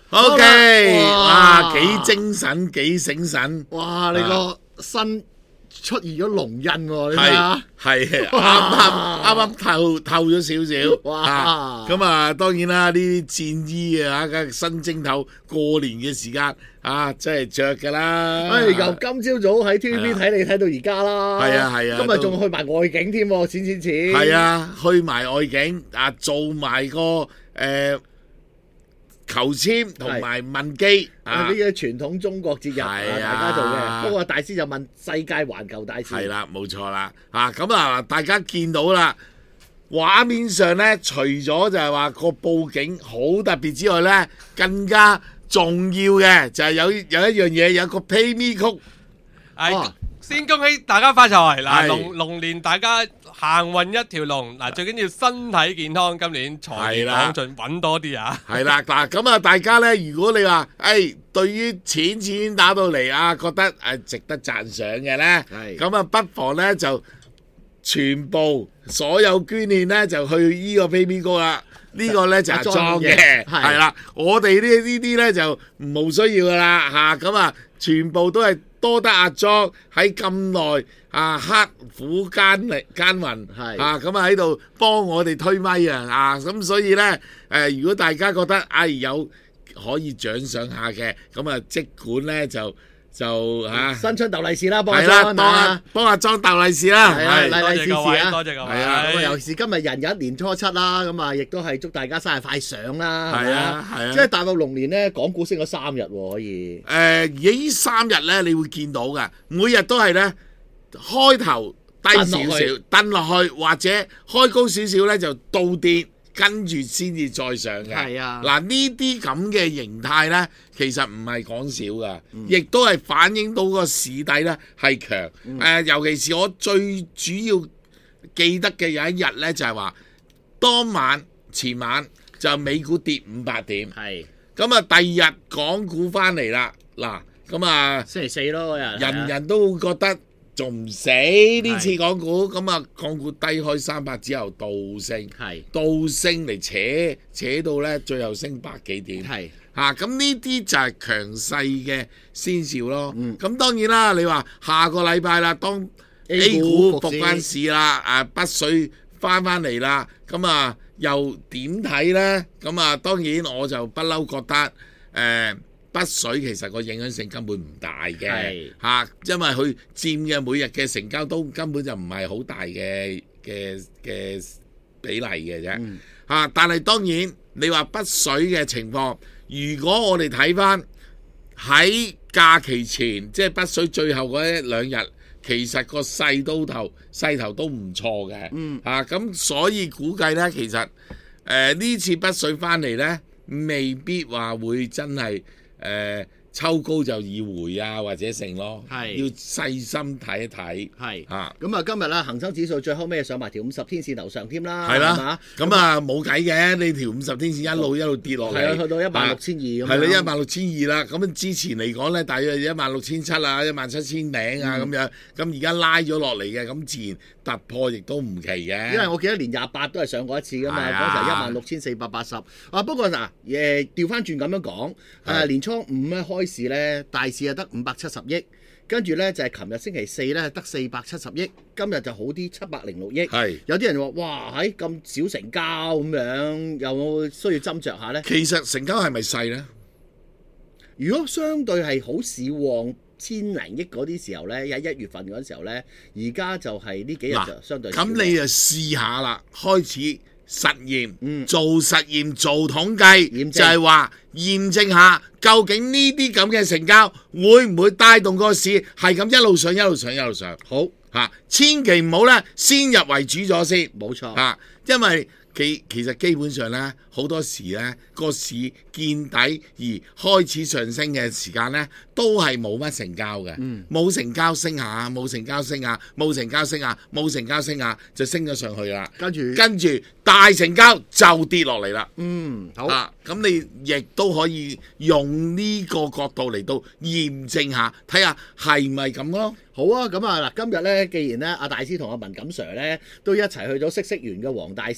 OK，哇，幾精神，幾醒神。 哇！你個身出現咗龍印喎，你睇下。 係啱透咗少少。 哇！ 咁啊，當然啦，呢啲戰衣啊，梗係新正頭過年嘅時間啊，真係着㗎啦。 由今朝早喺 TVB 睇你睇到而家啦。 係啊， 今日仲去埋外景添喎，錢。 係啊，去埋外景啊，做埋個求籤同埋問機呢啲傳統中國節日，大家做嘅。不過大師就問世界環球大事。 係啦，冇錯啦。咁啊，大家見到啦，畫面上咧，除咗就係話個佈景好特別之外咧，更加重要嘅就係有一樣嘢，有個 Pay Me 曲。 先恭喜大家發財嗱，龍年大家行運一條龍嗱，最緊要身體健康，今年財源廣進，揾多啲啊！ 係啦，嗱咁啊，大家咧，如果你話對於錢打到嚟啊，覺得值得讚賞嘅咧，咁啊，不妨咧就全部所有捐獻咧就去呢個 Pay Me 歌啦。呢個咧就係裝嘅，係啦，我哋呢啲咧就冇需要噶啦咁啊，全部都係多得阿莊喺咁耐刻苦耕耘咁啊喺度幫我哋推咪咁所以咧如果大家覺得有可以獎賞下嘅，咁啊即管咧就新春逗利是啦，幫阿莊逗利是啦， 利是啊， 多謝各位， 咁啊尤其是今日人日年初七啦，咁啊亦都係祝大家生日快上啦， 係啊， 即係大到龍年咧，港股升咗3日可以。 而呢3日咧，你會見到嘅，每日都係咧開頭低少少，蹬落去或者開高少少咧就倒跌。跟住先至再上嘅，嗱呢啲咁嘅形態呢，其實唔係講少噶，亦都係反映到個市底呢係強。尤其是我最主要記得嘅有一日呢，就係話前晚就美股跌500點，咁啊第二日港股翻嚟啦，嗱咁啊星期四咯嗰日， 人人都會覺得。仲唔死呢次港股咁啊？港股低開300之後倒升嚟扯到咧，最後升100幾點。咁呢啲就係強勢嘅先兆咯。咁當然啦，你話下個禮拜啦，當 A 股復翻市啦，北水翻嚟啦，咁啊又點睇咧？咁啊當然我就不嬲覺得北水其實個影響性根本唔大嘅，因為佢佔嘅每日嘅成交都根本就唔係好大嘅比例嘅啫，但係當然你話北水嘅情況，如果我哋睇翻喺假期前，即係北水最後嗰1-2日，其實個勢頭都唔錯嘅，咁所以估計呢，其實呢次北水翻嚟呢，未必話會真係。抽高就以回或者成咯，要細心睇一睇。 咁啊，今日啦，恒生指數最後尾上埋條50天線樓上添啦， 係啦，咁啊冇計嘅，你條50天線一路跌落嚟， 去到16200咁。 係啦，16200啦。咁之前嚟講咧，大約16700啊，17000零咁樣。咁而家拉咗落嚟嘅，咁自然突破亦都唔奇嘅。 因為我記得年28都係上過一次噶嘛，嗰時係16480。不過嗱，調翻轉咁樣講，年初5咧開市咧，大市係得570億，跟住咧就係琴日星期四咧得470億，今日就好啲706億。有啲人話：哇，咁少成交咁樣，有冇需要斟酌下咧？ 其實成交係咪細咧？ 如果相對係好市旺千零億嗰啲時候咧，喺1月份嗰陣時候咧，而家就係呢幾日就相對少。 咁你就試下啦，開始。實驗，做實驗做統計，就係話驗證下究竟呢啲咁嘅成交會唔會帶動個市係咁一路上一路上一路上。好千祈唔好咧先入為主咗先， 冇錯因為其實基本上咧好多時咧個市見底而開始上升嘅時間咧都係冇乜成交嘅，冇成交升下，冇成交升下，冇成交升下，冇成交升下就升咗上去啦。跟住大成交就跌落嚟啦。好咁你亦都可以用呢個角度嚟到驗證下，睇下係咪咁咯。 好啊，咁啊嗱，今日咧既然咧阿大師同阿文錦 Sir 咧都一齊去咗嗇色園嘅黃大仙咧做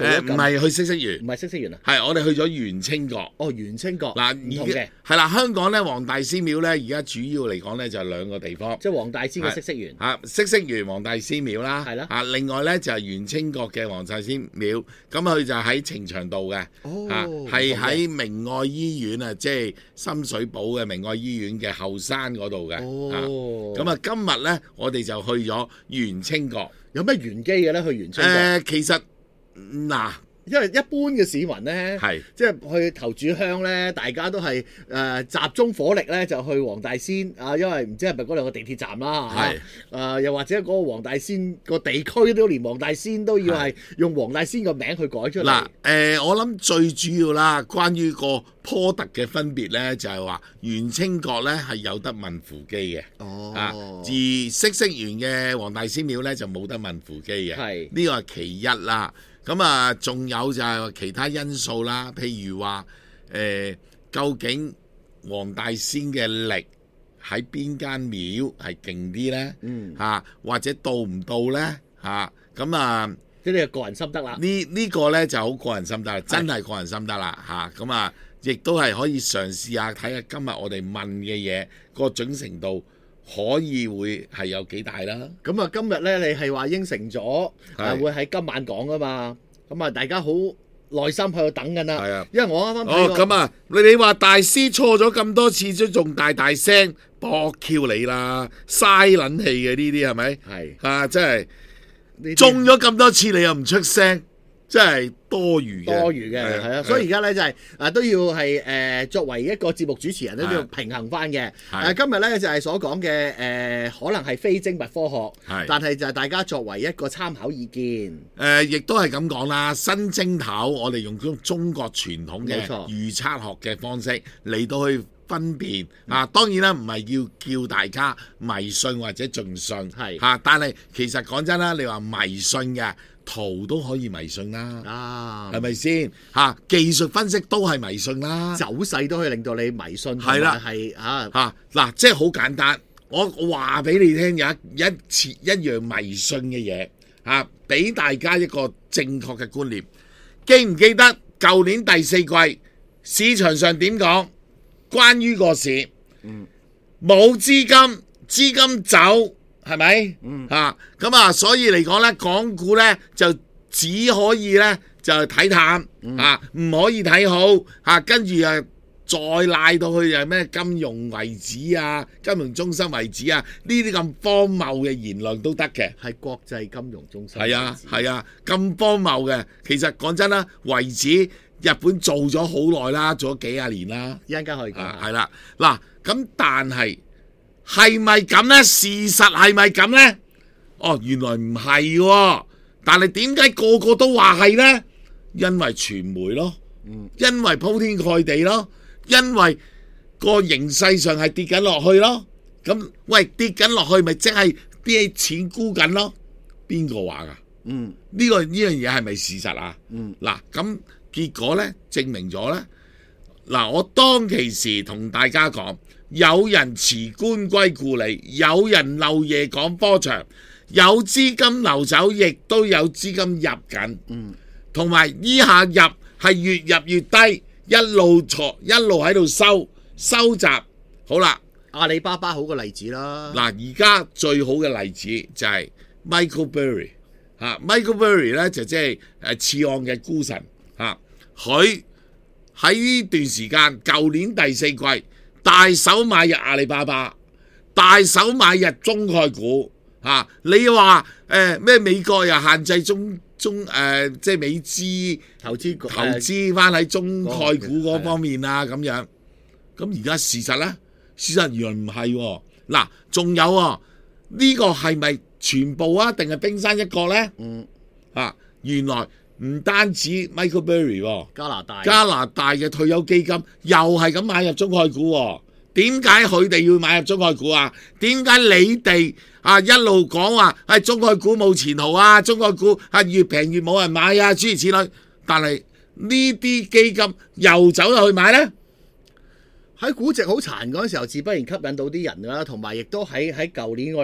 咗唔係去嗇色園， 唔係嗇色園啊， 係我哋去咗元清閣。 哦，元清閣嗱， 唔同嘅， 係啦，香港咧黃大仙廟咧，而家主要嚟講咧就係兩個地方， 即係黃大仙嘅嗇色園。 嗇色園黃大仙廟啦， 係啦。 另外咧就係元清閣嘅黃大仙廟，咁佢就喺呈祥道嘅，係喺明愛醫院啊，即係深水埗嘅明愛醫院嘅後山嗰度嘅。咁啊，今日咧我哋就去咗元清閣。 有咩玄機嘅咧？去元清閣？ 其實嗱。 因為一般嘅市民咧，即係去投注香咧，大家都係集中火力咧就去黃大仙啊，因為唔知係咪嗰兩個地鐵站啦又或者嗰個黃大仙個地區都連黃大仙都要係用黃大仙個名去改出嚟。 嗱我諗最主要啦，關於個坡特嘅分別咧，就係話元清閣咧係有得問扶乩嘅，而嗇色園嘅黃大仙廟咧就冇得問扶乩嘅，呢個係其一啦。咁啊，仲有就係其他因素啦，譬如話究竟黃大仙嘅力喺邊間廟係勁啲咧？或者到唔到咧？咁啊， 即係個人心得啦。 呢個咧就好個人心得，真係個人心得啦。咁啊，亦都係可以嘗試下睇下今日我哋問嘅嘢個準程度。可以會係有幾大啦？ 咁啊，今日咧你係話應承咗，會喺今晚講噶嘛？咁啊，大家好耐心喺度等緊啦。因為我啱啱咁啊，你話大師錯咗咁多次都仲大聲駁 Q 你啦，嘥撚氣嘅呢啲係咪？真係中咗咁多次你又唔出聲。真係多餘嘅， 係啊，所以而家咧就係都要係作為一個節目主持人咧都要平衡翻嘅。今日咧就係所講嘅可能係非精密科學，但係就係大家作為一個參考意見。 亦都係咁講啦，新正頭我哋用中國傳統嘅預測學嘅方式嚟到去分辨當然啦，唔係要叫大家迷信或者盡信，但係其實講真啦，你話迷信嘅。圖都可以迷信啦，係咪先？技術分析都係迷信啦， 走勢都可以令到你迷信。 係啦，嗱，即係好簡單。我話俾你聽，有一樣迷信嘅嘢俾大家一個正確嘅觀念。記唔記得舊年第四季市場上點講？關於個市，冇資金走。係咪？咁啊，所以嚟講咧，港股咧就只可以咧就睇淡，唔可以睇好，跟住再賴到去咩金融為止啊，金融中心為止啊，呢啲咁荒謬嘅言論都得嘅。 係國際金融中心。 係啊，咁荒謬嘅。其實講真啦，為止日本做咗好耐啦，做咗幾廿年啦。 一陣間可以講。 係啦，嗱，咁但係。係咪咁呢？事實係咪咁呢？原來唔係喎。但係點解個個都話係呢？因為傳媒咯，因為鋪天蓋地咯，因為個形勢上係跌緊落去咯。咁喂，跌緊落去咪即係啲錢沽緊咯？邊個話㗎？呢樣嘢係咪事實啊？嗱，咁結果呢，證明咗呢。嗱，我當其時同大家講。有人辭官歸故里，有人漏夜趕波場，有資金流走，亦都有資金入緊，同埋依下入係越入越低，一路喺度收集。好啦， 阿里巴巴好個例子啦。 嗱，而家最好嘅例子就係 Michael Burry，Michael Burry 咧就即係次按嘅股神，佢喺呢段時間，舊年第四季。大手買入阿里巴巴，大手買入中概股，你話咩美國又限制中即係美資投資翻喺中概股嗰方面啊咁樣，咁而家事實咧，事實原來唔係喎。嗱，仲有呢個係咪全部啊？定係冰山一角咧？原來唔單止 Michael Burry， 加拿大嘅退休基金又係咁買入中概股喎。點解佢哋要買入中概股啊？點解你哋一路講話係中概股冇前途啊？中概股越平越冇人買啊？諸如此類。但係呢啲基金又走入去買呢？ 喺估值好殘嗰陣時候，自不然吸引到啲人啦，同埋亦都喺舊年我哋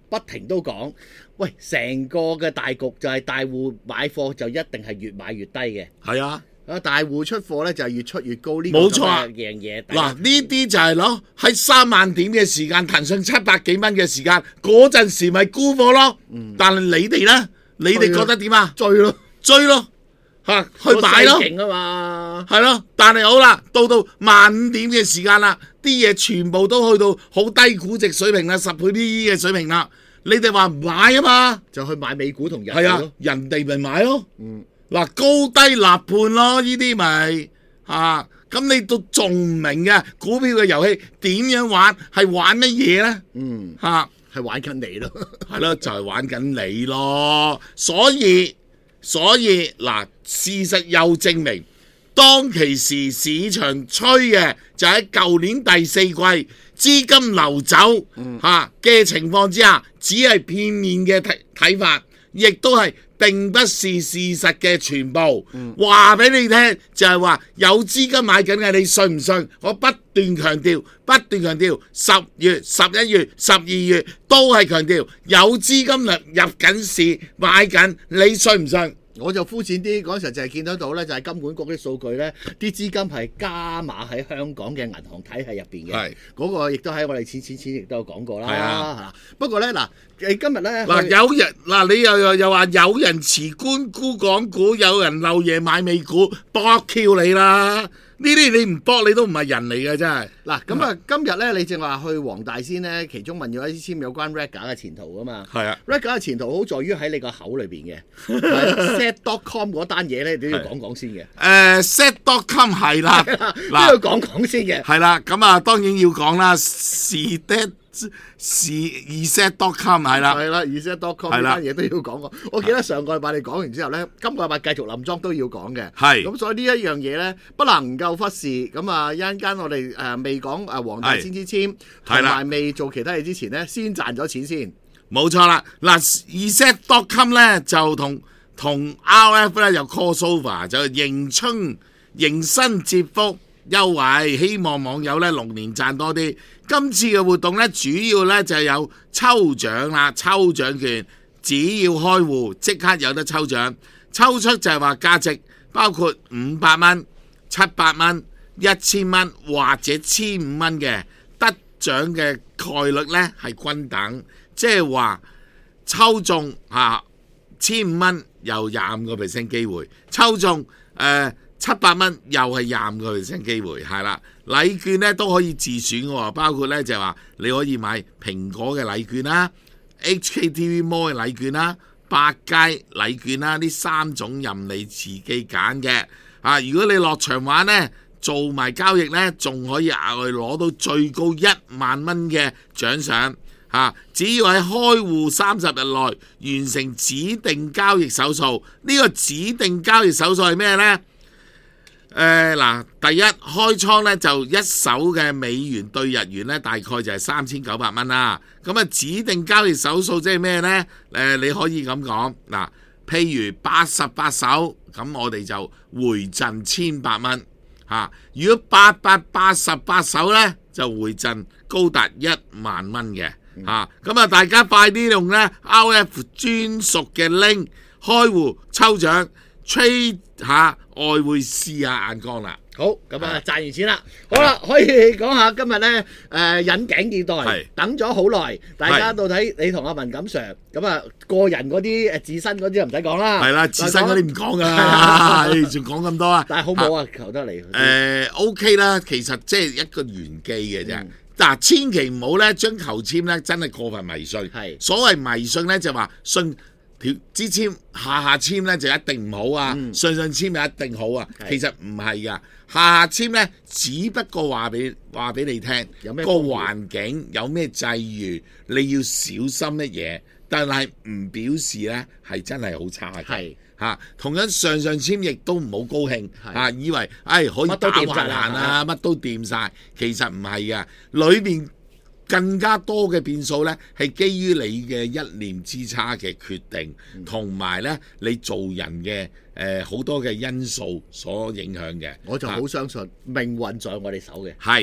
不停都講，喂，成個嘅大局就係大戶買貨就一定係越買越低嘅。 係啊。 大戶出貨咧就係越出越高，呢個冇錯啊樣嘢。 嗱，呢啲就係咯，喺3萬點嘅時間，騰訊700幾蚊嘅時間，嗰陣時咪沽貨咯。但係你哋咧，你哋覺得點啊？ 追咯， 去買咯， 勁啊嘛， 係咯。但係好啦，到15000點嘅時間啦，啲嘢全部都去到好低估值水平啦，10倍 PE 嘅水平啦。你哋話唔買啊嘛， 就去買美股同日股係啊，人哋咪買咯。嗱，高低立判咯，呢啲咪咁你都仲唔明嘅股票嘅遊戲點樣玩？係玩乜嘢咧？ 係玩緊你咯， 係咯，就係玩緊你咯。所以嗱，事實又證明，當其時市場吹嘅就喺舊年第4季資金流走嘅情況之下，只係片面嘅睇法，亦都係並不是事實嘅全部。話俾你聽就係話有資金買緊嘅，你信唔信？我不斷強調，10月、11月、12月都係強調有資金入緊市買緊，你信唔信？ 我就膚淺啲，嗰陣時就係見得到咧，就係金管局啲數據咧，啲資金係加碼喺香港嘅銀行體系入邊嘅。係嗰個亦都喺我哋錢亦都有講過啦。係啊，不過咧嗱，今日咧有人你又話有人持官沽港股，有人漏夜買美股，搏 Q 你啦！呢啲你唔搏你都唔係人嚟嘅，真係。 嗱咁啊，今日咧你正話去黃大仙咧，其中問咗一簽有關 Rega 嘅前途啊嘛。係啊 Rega 嘅前途好在於喺你個口裏邊嘅。set.com 嗰單嘢咧，你都要講先嘅。 set.com 係啦， 都要講先嘅。 係啦，咁啊當然要講啦，reset.com 係啦， 係啦 reset.com 呢單嘢都要講過。我記得上個禮拜你講完之後咧，今個禮拜繼續林莊都要講嘅。係咁，所以呢一樣嘢咧不能夠忽視。咁啊一陣間我哋未講黃大仙之簽，同埋未做其他嘢之前咧，先賺咗錢先。 冇錯啦，嗱 reset.com 咧就同 RF 咧又 crossover 就迎新接福優惠，希望網友咧龍年賺多啲。今次嘅活動咧主要咧就有抽獎啦，抽獎券只要開戶即刻有得抽獎，抽出就係話價值包括500蚊、700蚊、1000蚊或者1500蚊嘅得獎嘅概率咧係均等，即係話抽中1500蚊有25% 機會，抽中700蚊又係25% 機會，係啦。禮券咧都可以自選嘅，包括咧就係話你可以買蘋果嘅禮券啦、HKTV Mall 嘅禮券啦、百佳禮券啦，呢3種任你自己揀嘅。如果你落場玩咧，做埋交易咧，仲可以額外攞到最高10000蚊嘅獎賞。只要喺開戶30日內完成指定交易手數，呢個指定交易手數係咩呢？第一開倉咧就一手嘅美元對日元咧，大概就係3900蚊啦。咁啊，指定交易手數即係咩呢？你可以咁講嗱，譬如88手，咁我哋就回贈1800蚊。如果888手呢，就回贈高達10000蚊嘅。咁啊，大家快啲用咧 RF 專屬嘅 link 開戶抽獎 trade 下外匯試下眼光啦。 好，咁啊賺完錢啦，好啦，可以講下今日咧引頸以待，等咗好耐，大家到底你同阿文錦 Sir 咁啊個人嗰啲自身嗰啲就唔使講啦， 係啦，自身嗰啲唔講噶，仲講咁多啊？ 但係好唔好啊？求得嚟 OK 啦，其實即係一個玄機嘅啫。千祈唔好咧將求籤咧真係過分迷信。所謂迷信咧就話信條支籤下籤咧就一定唔好啊，上籤就一定好啊。其實唔係噶，下籤咧只不過話俾你聽，個環境有咩際遇，你要小心乜嘢，但係唔表示咧係真係好差嘅。同樣上籤亦都唔好高興，以為可以打橫行啊，乜都掂晒，其實唔係噶，裏面更加多嘅變數呢，係基於你嘅一念之差嘅決定，同埋呢你做人嘅好多嘅因素所影響嘅。 我就好相信命運在我哋手嘅。 係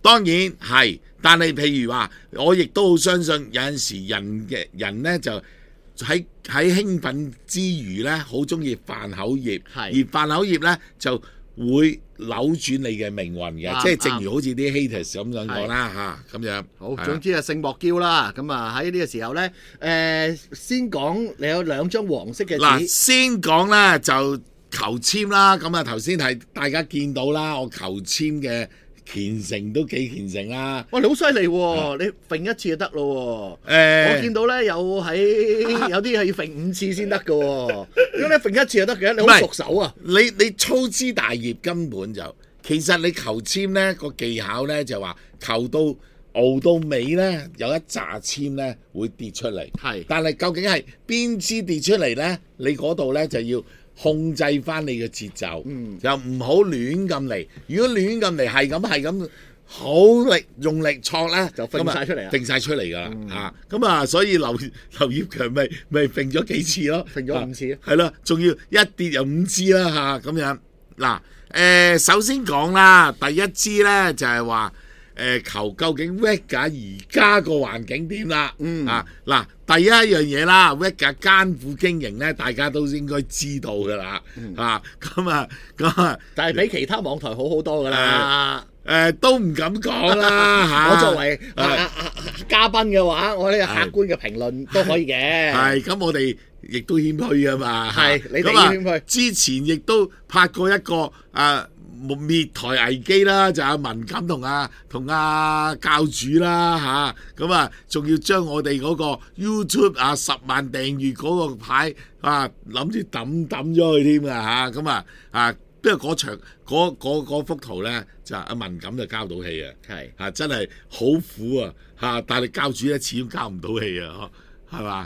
當然係，但係譬如話，我亦都好相信有陣時人咧就喺興奮之餘咧，好中意犯口業，而犯口業咧就會扭轉你嘅命運嘅，即係正如好似啲 haters 咁樣講啦嚇，咁樣。 好，總之勝莫驕啦。咁喺呢個時候咧，先講你有2張黃色嘅紙。 嗱，先講咧就求籤啦。咁頭先係大家見到啦，我求籤嘅虔誠都幾虔誠啦！ 哇，你好犀利喎！你揈一次就得咯喎。我見到咧有啲係要揈5次先得嘅喎。如果你揈一次就得嘅，你好熟手啊！ 你粗枝大葉根本就，其實你求籤咧個技巧咧就話求到熬到尾咧有一紮籤咧會跌出嚟。係，但係究竟係邊支跌出嚟咧？你嗰度咧就要控制翻你嘅節奏，又唔好亂咁嚟。如果亂咁嚟，係咁好力用力挫咧， 就揈晒出嚟， 揈晒出嚟㗎啦嚇。咁所以劉業強咪揈咗幾次咯， 揈咗5次， 係咯，仲要一跌就5支啦嚇咁樣。嗱首先講啦，第一支咧就係話求究竟 Vega 而家個環境點啦？嗱，第一樣嘢啦 ，Vega 艱苦經營咧，大家都應該知道㗎啦。 但係比其他網台好好多㗎啦。 都唔敢講啦嚇。 我作為嘉賓嘅話，我呢個客觀嘅評論都可以嘅。 係咁，我哋亦都謙虛啊嘛。 係你哋謙虛。 之前亦都拍過一個滅台危機啦，就阿文錦同阿教主啦嚇，咁仲要將我哋嗰個 YouTube 10萬訂閱嗰個牌諗住抌咗佢添啊嚇，咁不過嗰場嗰幅圖咧就阿文錦就交到戲啊，真係好苦啊但係教主咧始終交唔到戲啊，係嘛？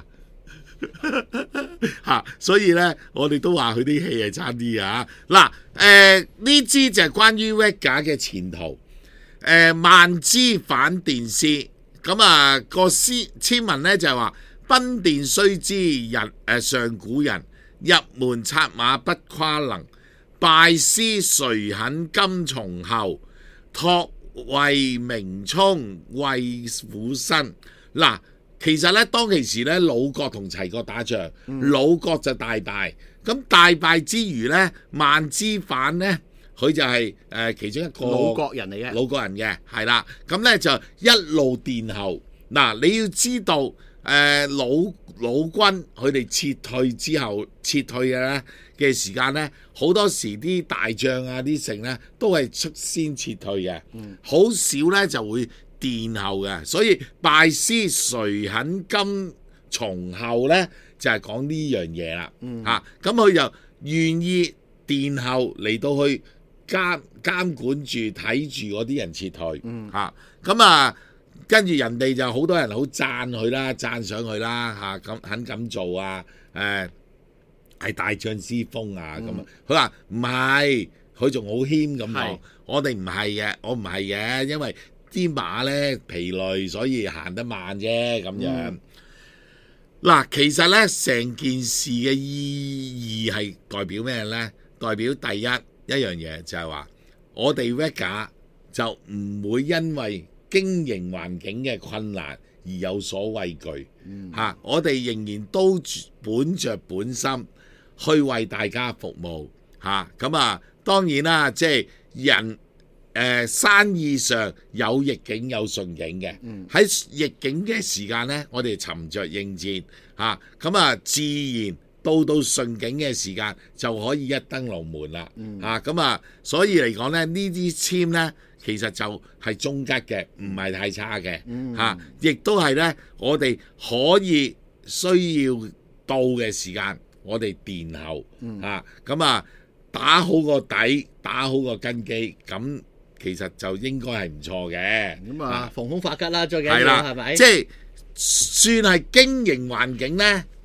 所以咧，我哋都話佢啲戲係差啲啊！嗱，呢支就係關於 Vega 嘅前途。萬枝反電絲，咁個簽文咧就係話：奔電須知上古人，入門策馬不跨能，拜師誰肯甘從後，託為明聰為虎身。嗱。其實咧，當其時咧，魯國同齊國打仗，魯國就大敗。咁大敗之餘咧，萬枝反咧，佢就係其中一個魯國人嚟嘅， 魯國人嘅係啦。咁咧就一路殿後。嗱，你要知道魯軍佢哋撤退嘅咧嘅時間咧，好多時啲大將啲城咧都係率先撤退嘅，好少咧就會殿後嘅，所以拜師誰肯甘從後咧，就係講呢樣嘢啦。咁佢就願意殿後嚟到去監管住睇住嗰啲人撤退。跟住人哋就好多人好讚佢啦，讚賞佢啦咁肯咁做係大將之風咁佢話唔係，佢仲好謙咁講，我哋唔係嘅，我唔係嘅，因為啲馬咧疲累，所以行得慢啫咁樣。其實咧成件事嘅意義係代表咩咧？代表第一樣嘢就係話，我哋 Vega 就唔會因為經營環境嘅困難而有所畏懼。我哋仍然都本着本心去為大家服務。當然啦，即係人。生意上有逆境有順境嘅，喺逆境嘅時間呢，我哋沉着應戰自然到順境嘅時間就可以一登龍門啦。所以嚟講呢，呢啲籤呢，其實就係中吉嘅，唔係太差嘅。亦都係呢，我哋可以需要到嘅時間，我哋殿後打好個底，打好個根基咁。其實就應該係唔錯嘅， 逢凶化吉啦，最緊要係咪？ 即係算係經營環境呢，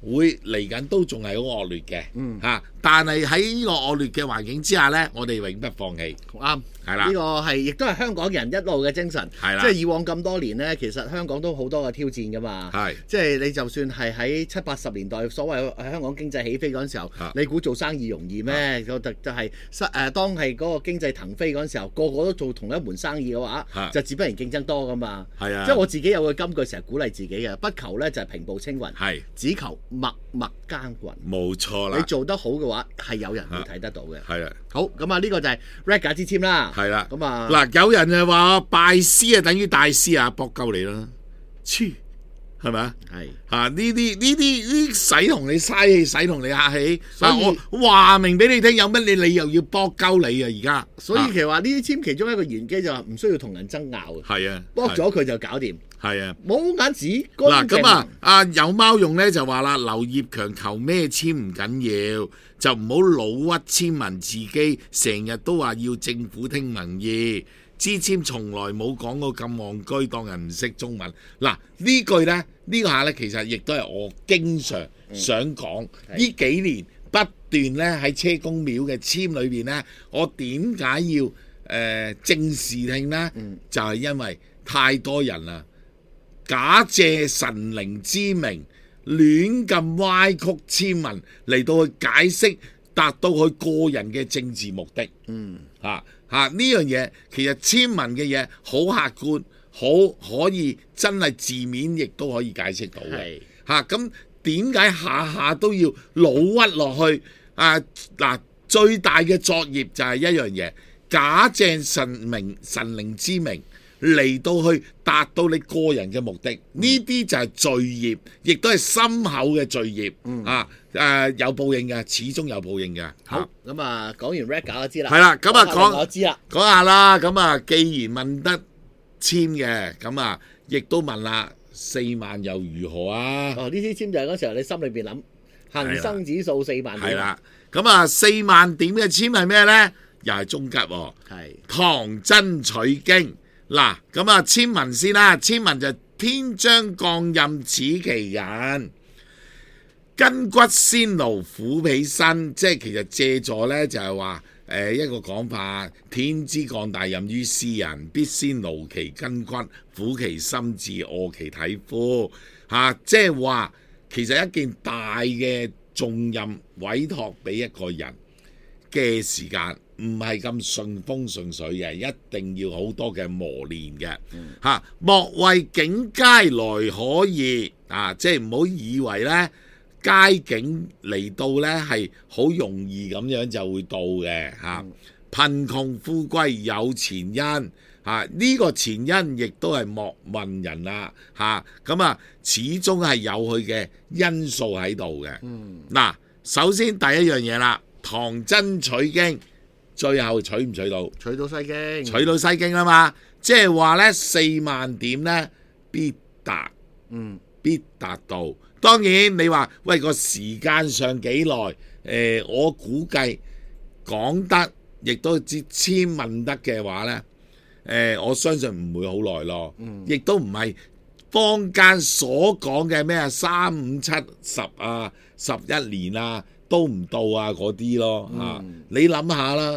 會嚟緊都仲係好惡劣嘅，但係喺呢個惡劣嘅環境之下呢，我哋永不放棄。 啱， 係啦， 呢個係亦都係香港人一路嘅精神。 係啦， 即係以往咁多年呢，其實香港都好多嘅挑戰㗎嘛。係，即係你就算係喺70、80年代所謂香港經濟起飛嗰陣時候，你估做生意容易咩？就係當係嗰個經濟騰飛嗰陣時候，個個都做同一門生意嘅話，就自不然競爭多㗎嘛。係啊，即係我自己有個金句成日鼓勵自己嘅，不求呢就係平步青雲，只求默默耕耘。冇錯啦，你做得好嘅話，係有人會睇得到嘅。係啊，好咁啊，呢個就係 Rega 之簽啦。係啦，咁啊嗱，有人就話拜師啊，等於大師啊，搏鳩你啦，黐係咪啊？係嚇呢啲使同你嘥氣，使同你客氣。嗱，我話明俾你聽，有乜你理由要搏鳩你啊？而家所以其實話呢啲簽其中一個玄機就係唔需要同人爭拗嘅。係啊，搏咗佢就搞掂。係啊，冇眼屎。嗱咁啊，阿有貓用咧就話啦，劉業強求咩簽唔緊要，就唔好老屈簽文自己，成日都話要政府聽民意。支簽從來冇講過咁戇居，當人唔識中文。嗱呢句咧，呢個下咧，其實亦都係我經常想講。呢幾年不斷咧喺車公廟嘅簽裏邊咧，我點解要正視聽咧？就係因為太多人啦。假借神靈之名，亂咁歪曲簽文嚟到去解釋，達到佢個人嘅政治目的。呢樣嘢其實簽文嘅嘢好客觀，好可以真係字面亦都可以解釋到嘅。咁點解下下都要老屈落去？最大嘅作業就係一樣嘢，假借神靈之名。嚟到去達到你個人嘅目的，呢啲就係罪業，亦都係深厚嘅罪業。有報應嘅，始終有報應嘅。好，咁啊，講完 Rega 我知啦。係啦，咁啊我知啦，講下啦。咁啊，既然問得簽嘅，咁啊，亦都問啦，4萬又如何啊？呢啲簽就係嗰時候你心裏邊諗，恒生指數4萬點。係啦，咁啊4萬點嘅簽係咩咧？又係中吉喎。係唐真取經。嗱，咁啊簽文先啦，簽文就天將降任此其人，筋骨先勞苦彼身，即係其實借助咧就係話一個講法，天之降大任於斯人，必先勞其筋骨，苦其心志，餓其體膚。即係話其實一件大嘅重任委託俾一個人嘅時間。唔係咁順風順水嘅，一定要好多嘅磨練嘅。莫為境佳來可易即係唔好以為呢佳境嚟到呢係好容易咁樣就會到嘅。貧窮富貴有前因，呢個前因亦都係莫問人啦。咁啊，始終係有佢嘅因素喺度嘅。嗱，首先第一樣嘢啦，唐真取經。最後取唔取到？取到西經，取到西經啦嘛，即係話呢4萬點呢必達，必達到。當然你話喂個時間上幾耐？我估計講得亦都知簽問得嘅話呢，我相信唔會好耐咯。亦都唔係坊間所講嘅咩3、5、7、10啊，11年啊。都唔到啊嗰啲咯。你諗下啦，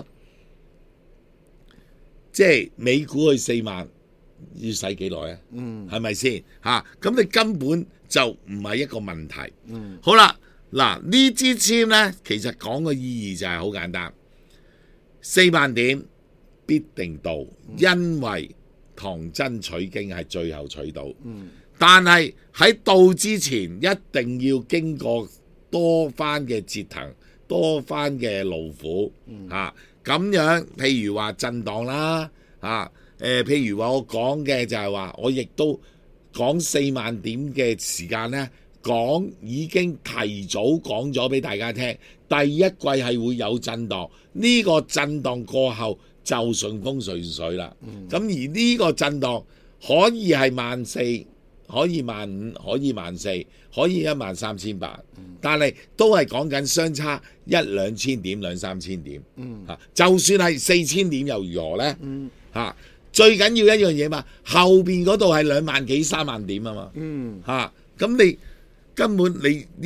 即係美股去4萬要使幾耐啊？係咪先？咁你根本就唔係一個問題。好啦，嗱呢支簽呢，其實講嘅意義就係好簡單，4萬點必定到，因為唐真取經係最後取到。但係喺到之前一定要經過多番嘅折騰，多番嘅勞苦，咁樣，譬如話震盪啦，譬如話我講嘅就係話，我亦都講4萬點嘅時間呢，講已經提早講咗俾大家聽，第一季係會有震盪，呢個震盪過後就順風順水啦。咁而呢個震盪可以係14,000。可以15,000，可以14,000，可以13,800，但係都係講緊相差1-2千點、2-3千點。就算係4,000點又如何呢？最緊要一樣嘢嘛，後邊嗰度係2萬幾3萬點啊嘛。咁你根本你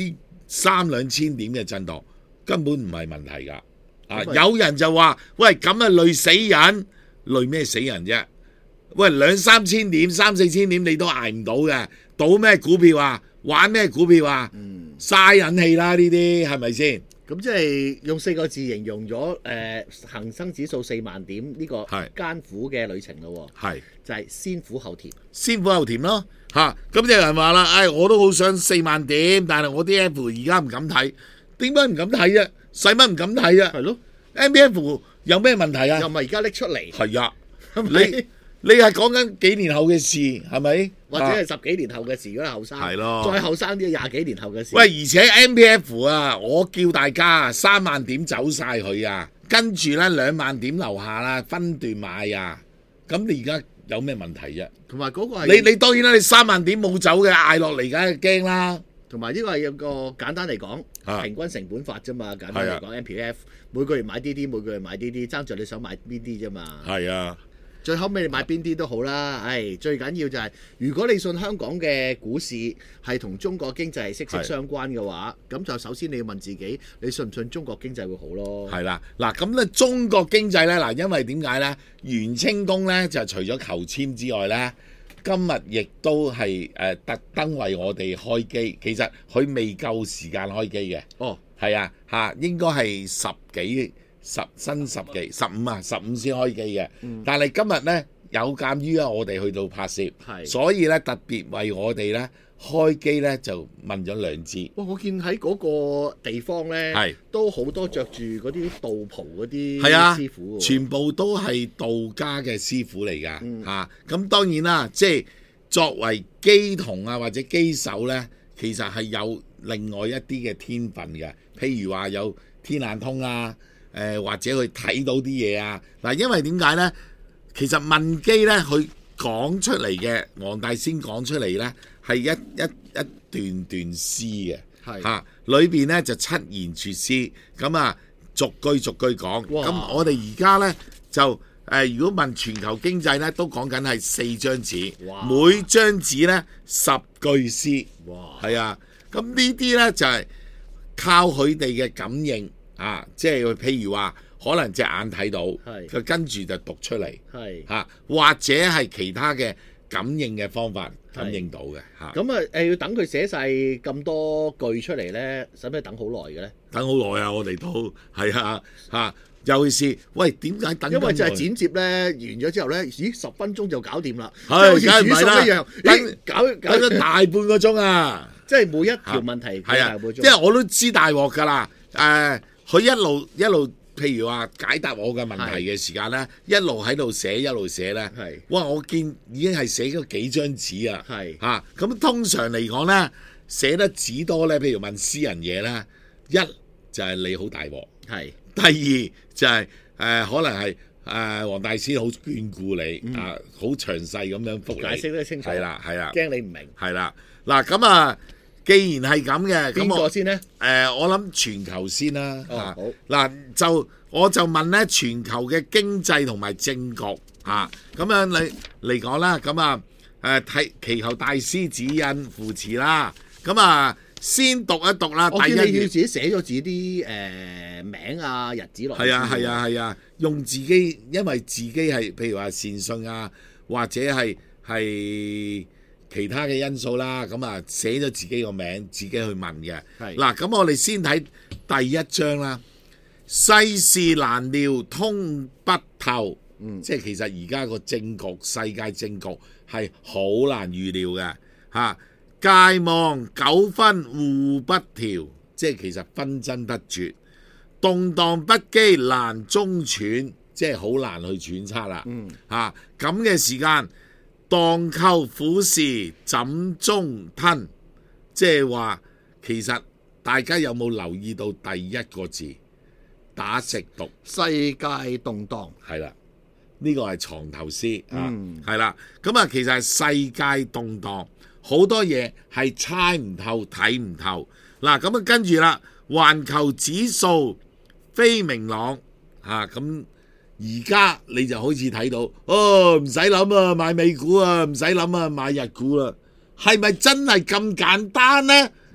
3-2千點嘅震盪，根本唔係問題㗎。有人就話：喂，咁啊累死人，累咩死人啫？喂，2-3千點、3-4千點你都捱唔到嘅，賭咩股票啊？玩咩股票啊？嘥人氣啦，呢啲係咪先？ 咁即係用4個字形容咗恒生指數4萬點呢個艱苦嘅旅程咯。係就係先苦後甜， 先苦後甜咯嚇。咁有人話啦，我都好想4萬點，但係我啲 F 而家唔敢睇，點解唔敢睇啫？使乜唔敢睇啫？係咯 ，MPF 有咩問題啊？ 又唔係而家拎出嚟？係啊，你係講緊幾年後嘅事係咪？ 或者係10幾年後嘅事，如果後生，係咯，再後生啲20幾年後嘅事。 喂，而且 MPF 啊，我叫大家3萬點走晒佢啊，跟住咧2萬點樓下啦，分段買啊。咁你而家有咩問題啫？ 同埋嗰個係你當然啦，你3萬點冇走嘅嗌落嚟，梗係驚啦。 同埋呢個係有個簡單嚟講，平均成本法啫嘛。簡單嚟講 ，MPF 每個月買啲，每個月買啲，爭在你想買邊啲啫嘛。係啊。最後尾你買邊啲都好啦，最緊要就係如果你信香港嘅股市係同中國經濟係息息相關嘅話，咁就首先你要問自己，你信唔信中國經濟會好咯？係啦，嗱咁咧中國經濟咧，嗱因為點解咧？袁清東咧就除咗求籤之外咧，今日亦都係特登為我哋開機，其實佢未夠時間開機嘅。哦，係啊，應該係新十幾15先開機嘅，但係今日呢，有鑑於我哋去到拍攝，所以呢特別為我哋呢開機呢就問咗2支。哇！我見喺嗰個地方呢，都好多着住嗰啲道袍嗰啲師傅，全部都係道家嘅師傅嚟㗎嚇。咁當然啦，即係作為機童啊或者機手呢，其實係有另外一啲嘅天分嘅，譬如話有天眼通啊。或者去睇到啲嘢啊！嗱，因為點解呢？其實問機呢，佢講出嚟嘅黃大仙講出嚟呢，係一段詩嘅，嚇裏邊呢就7言絕詩，咁啊逐句講。咁我哋而家呢，就如果問全球經濟呢，都講緊係4張紙，每張紙呢10句詩，係啊！咁呢啲呢，就係靠佢哋嘅感應。即係譬如話，可能隻眼睇到，佢跟住就讀出嚟，或者係其他嘅感應嘅方法感應到嘅嚇。咁要等佢寫晒咁多句出嚟咧，使唔使等好耐嘅咧？等好耐啊！我哋都係嚇，尤其是喂點解等？因為就係剪接咧，完咗之後咧，咦10分鐘就搞掂啦，即係好似煮餸一樣，搞咗大半個鐘啊！即係每一條問題係大半個鐘，即係我都知大鑊㗎啦，佢一路，譬如話解答我嘅問題嘅時間咧，一路喺度寫咧，哇！我見已經係寫咗幾張紙啊，咁通常嚟講咧，寫得紙多咧，譬如問私人嘢咧，一就係你好大鑊，第二就係可能係黃大仙好眷顧你好詳細咁樣覆你，解釋得清楚，係啦，驚你唔明，係啦，嗱咁啊。既然係咁嘅，咁我先呢？我諗全球先啦。好嗱，我就問咧全球嘅經濟同埋政局咁樣你嚟講啦。咁啊睇祈求大師指引扶持啦。咁啊先讀一讀啦。我見你要自己寫咗自己啲名啊日子落去。係啊，用自己，因為自己係譬如話善信啊，或者係其他嘅因素啦，咁啊寫咗自己個名，自己去問嘅。嗱，咁我哋先睇第1章啦。世事難料通不透，即係其實而家個政局，世界政局係好難預料嘅嚇。界望糾紛互不調，即係其實紛爭不絕，動盪不羈難中揣，即係好難去揣測啦。咁嘅時間。當構苦事枕中吞，即係話其實大家有冇留意到第1個字打直讀？世界動盪係啦，呢個係藏頭詩係啦。咁啊，其實係世界動盪，好多嘢係猜唔透、睇唔透。嗱，咁啊跟住啦，環球指數非明朗咁。而家你就好似睇到，唔使諗啊，買美股啊，唔使諗啊，買日股啦，係咪真係咁簡單呢？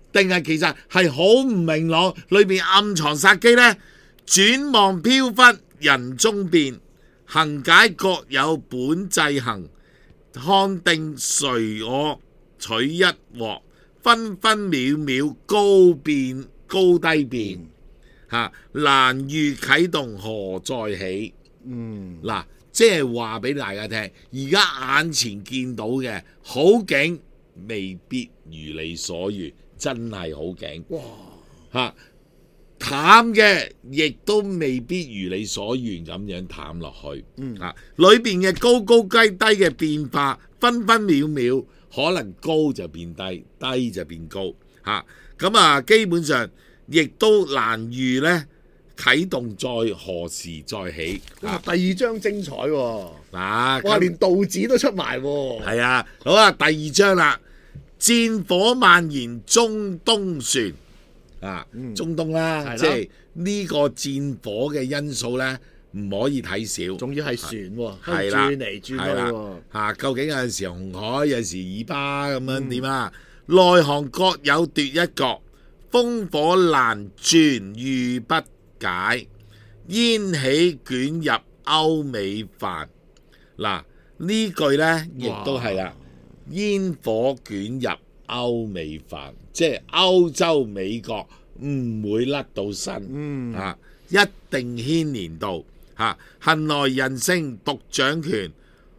定係其實係好唔明朗，裏邊暗藏殺機呢？轉望飄忽人中變，行解各有本際行，看定誰我取一鑊，分分秒秒高低變，難預啟動何再起。嗱，即係話俾大家聽，而家眼前見到嘅好景未必如你所願，真係好景。哇！淡嘅亦都未必如你所願咁樣淡落去。裏邊嘅高高低低嘅變化，分分秒秒可能高就變低，低就變高。基本上亦都難預呢。啟動在何時再起？ 第2章精彩喎！哇，連道指都出埋喎！ 係啊，好啊，第2章啦，戰火蔓延中東船中東啦，即係呢個戰火嘅因素咧，唔可以睇少。 仲要係船喎， 係啦， 轉嚟轉去喎。 究竟有陣時紅海，有陣時以巴咁樣點啊？內行各有奪一角，烽火難轉遇不解，煙起捲入歐美飯。嗱，呢句呢亦都係啦，煙火捲入歐美飯，即係歐洲美國唔會甩到身，一定牽連到恨來人性獨掌權，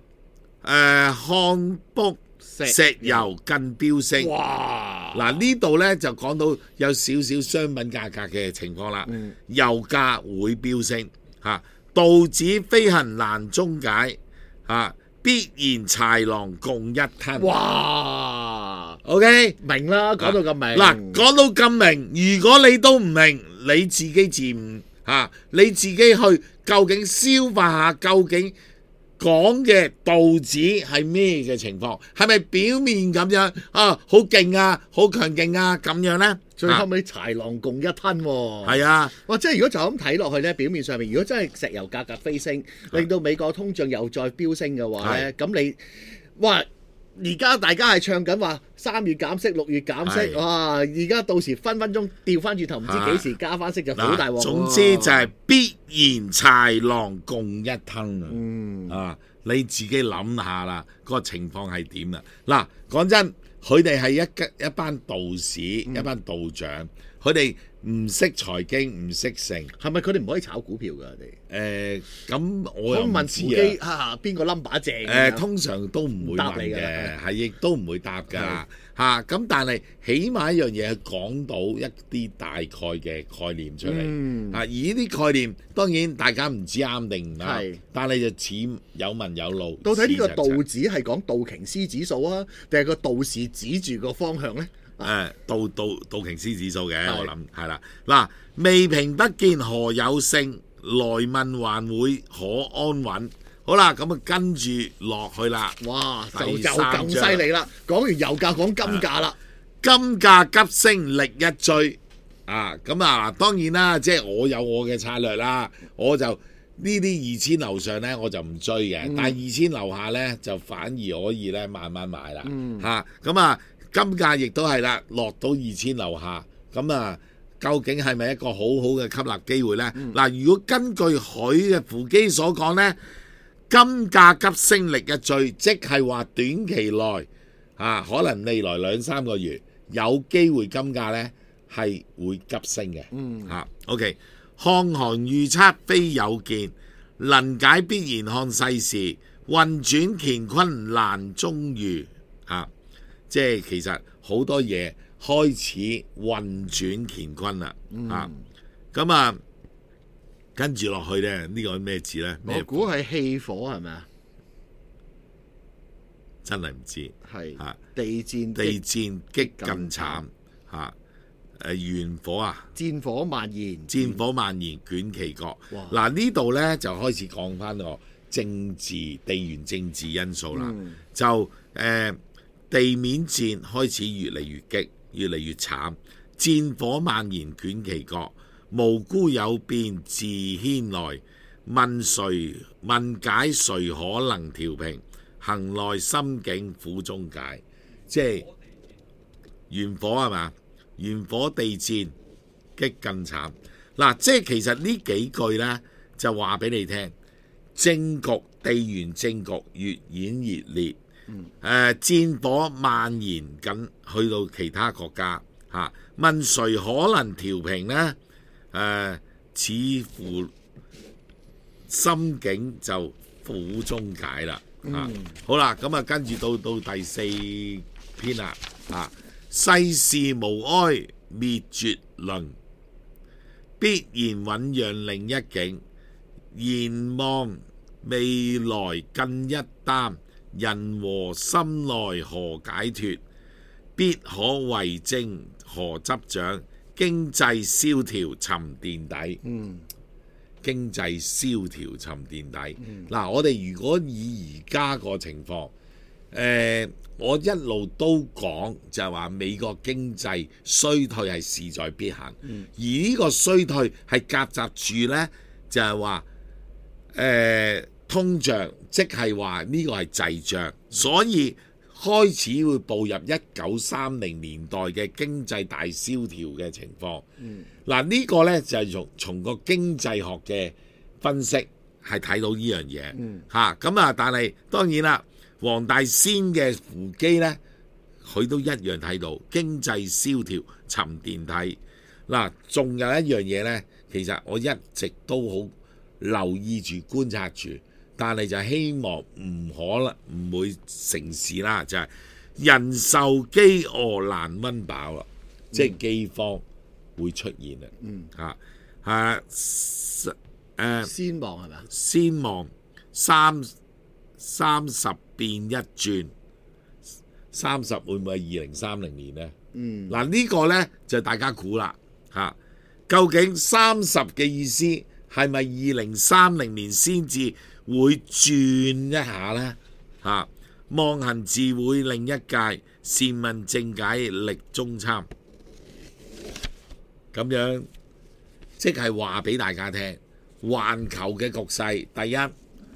漢卜石油更飆升。 哇！ 嗱，呢度呢就講到有少少商品價格嘅情況啦，油價會飆升，道指飛行難終解，必然豺狼共一吞。 哇 ！OK， 明啦，講到咁明。 嗱，講到咁明，如果你都唔明，你自己自悟你自己去究竟消化下，究竟講嘅道指係咩嘅情況？係咪表面咁樣好勁啊，好強勁啊咁樣呢？ 最後尾豺狼共一吞喎。 係啊， 哇！即係如果就咁睇落去呢，表面上面如果真係石油價格飛升，令到美國通脹又再飆升嘅話呢，咁你哇！而家大家係唱緊話3月減息，6月減息，哇！而家到時分分鐘調翻轉頭，唔知幾時加翻息就好大鑊。 總之就係必然豺狼共一吞你自己諗下啦，個情況係點啦？嗱，講真，佢哋係一班道士，一班道長，佢哋唔識財經，唔識成。 係咪佢哋唔可以炒股票㗎？佢哋咁我又唔問知自己邊個 number 正？ 通常都唔會問嘅，係亦都唔會答㗎。咁但係起碼一樣嘢係講到一啲大概嘅概念出嚟。而呢啲概念當然大家唔知啱定唔啱，但係就似有紋有路。 到底呢個道指係講道瓊斯指數啊，定係個道士指住個方向呢？ 道瓊斯指數嘅，我諗係啦。嗱，未平不見何有勝，來問還會可安穩。好啦，咁跟住落去啦。 哇，就更犀利啦！講完油價，講金價啦。 金價急升，力一追。當然啦，即係我有我嘅策略啦。我就呢啲2000樓上呢，我就唔追嘅。但係2000樓下呢，就反而可以呢慢慢買啦。金價亦都係啦，落到2000樓下。究竟係咪一個好好嘅吸納機會呢？如果根據佢嘅扶基所講呢，金價急升力一追，即係話短期內可能未來2-3個月有機會金價呢係會急升嘅。OK， 看行預測非有見，能解必然看世事，運轉乾坤難終遇。即係其實好多嘢開始運轉乾坤啦。跟住落去咧，呢個係咩字咧？ 我估係氣火係咪啊？ 真係唔知。 係地戰激更慘元火啊！ 戰火蔓延捲其角。嗱，呢度咧就開始講翻個地緣政治因素啦。地面戰開始越嚟越激，越嚟越慘。戰火蔓延捲其角，無辜有變自牽來。問解誰可能調平？行內心境苦中解。即係元火係嘛？ 元火地戰激更慘。嗱，即係其實呢幾句呢，就話俾你聽，地緣政局越演越烈，戰火蔓延緊去到其他國家嚇。問誰可能調平呢？似乎心境就苦中解啦。好啦，咁啊跟住到第4篇啦。世事無哀滅絕論，必然醞釀另一境。言望未來更一擔，人和心內何解脫？必可為政何執掌？經濟蕭條沉甸底。經濟蕭條沉甸底。嗱，我哋如果以而家個情況，我一路都講就係話美國經濟衰退係勢在必行，而呢個衰退係夾雜住呢，就係話通脹，即係話呢個係滯脹，所以開始會步入1930年代嘅經濟大蕭條嘅情況。嗱，呢個呢就係從個經濟學嘅分析係睇到呢樣嘢嚇。咁啊，但係當然啦，黃大仙嘅扶乩呢，佢都一樣睇到經濟蕭條沉甸底。嗱，仲有一樣嘢呢，其實我一直都好留意住觀察住，但係就希望唔會成事啦，就係人受飢餓難溫飽啦，即係飢荒會出現啦。 先望係咪？ 先望30變一轉，30會唔會係2030年呢？嗱，呢個呢就大家估啦嚇。究竟30嘅意思係咪2030年先至會轉一下呢？嚇，望行自會另一屆，善問正解力中參。咁樣即係話俾大家聽，環球嘅局勢，第一，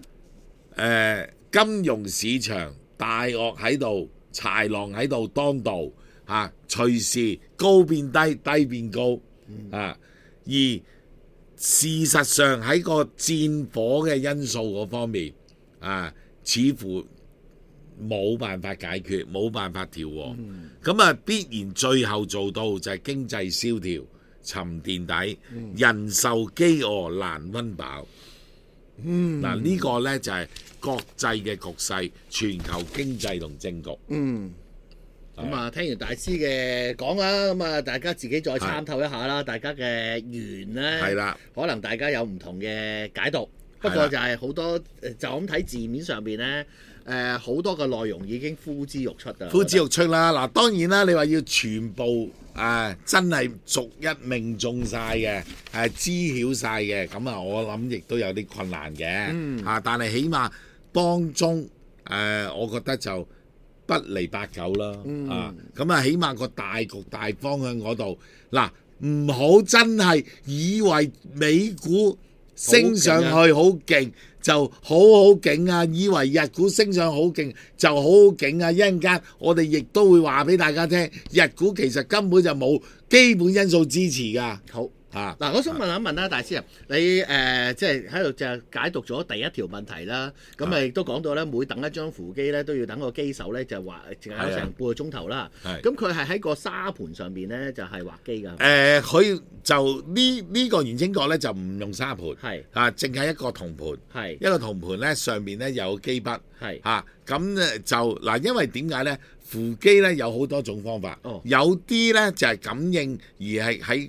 金融市場大鱷喺度，豺狼喺度當道嚇，隨時高變低，低變高啊。而事實上喺個戰火嘅因素嗰方面似乎冇辦法解決，冇辦法調和。咁必然最後做到就係經濟蕭條沉甸底，人受飢餓難溫飽。嗱，呢個呢就係國際嘅局勢，全球經濟同政局。 咁聽完大師嘅講啦，咁大家自己再參透一下啦。大家嘅緣呢，可能大家有唔同嘅解讀。不過就係好多就咁睇字面上邊呢，好多嘅內容已經呼之欲出㗎。呼之欲出啦！嗱，當然啦，你話要全部真係逐一命中晒嘅，知曉晒嘅，咁我諗亦都有啲困難嘅。但係起碼當中我覺得就不離8-9啦。咁起碼個大局大方向嗰度，嗱，唔好真係以為美股升上去好勁就好勁啊！以為日股升上好勁就好勁啊！一陣間我哋亦都會話俾大家聽，日股其實根本就冇基本因素支持㗎。好。嗱，我想問一問啦，大師啊，你即係喺度就解讀咗第一條問題啦，咁亦都講到咧，每等一張扶乩咧都要等個機手咧就畫搞成半個鐘頭啦。咁佢係喺個沙盤上邊咧就係畫機㗎。 佢就呢個元清閣咧就唔用沙盤，淨係一個銅盤，一個銅盤咧上面咧有機筆，咁咧就嗱，因為點解咧？扶乩咧有好多種方法，有啲咧就係感應而係喺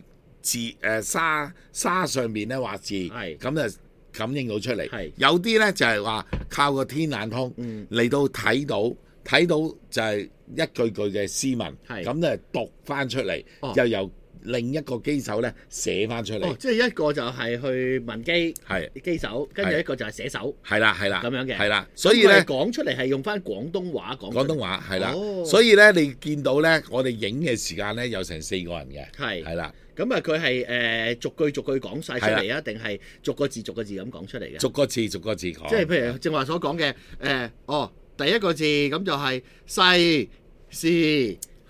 沙上面咧畫字，咁就感應到出嚟。有啲咧就係話靠個天眼通嚟到睇到就係一句句嘅詩文，咁咧讀翻出嚟，又由另一個機手咧寫翻出嚟。即係一個就係去問機手，跟住一個就係寫手，係啦咁樣嘅，係啦。所以咧講出嚟係用翻廣東話講。廣東話係啦，所以咧你見到咧，我哋影嘅時間咧有成4個人嘅，係啦。咁佢係逐句講晒出嚟啊，定係逐個字咁講出嚟嘅？逐個字講。即係譬如正話所講嘅，第一個字咁就係世事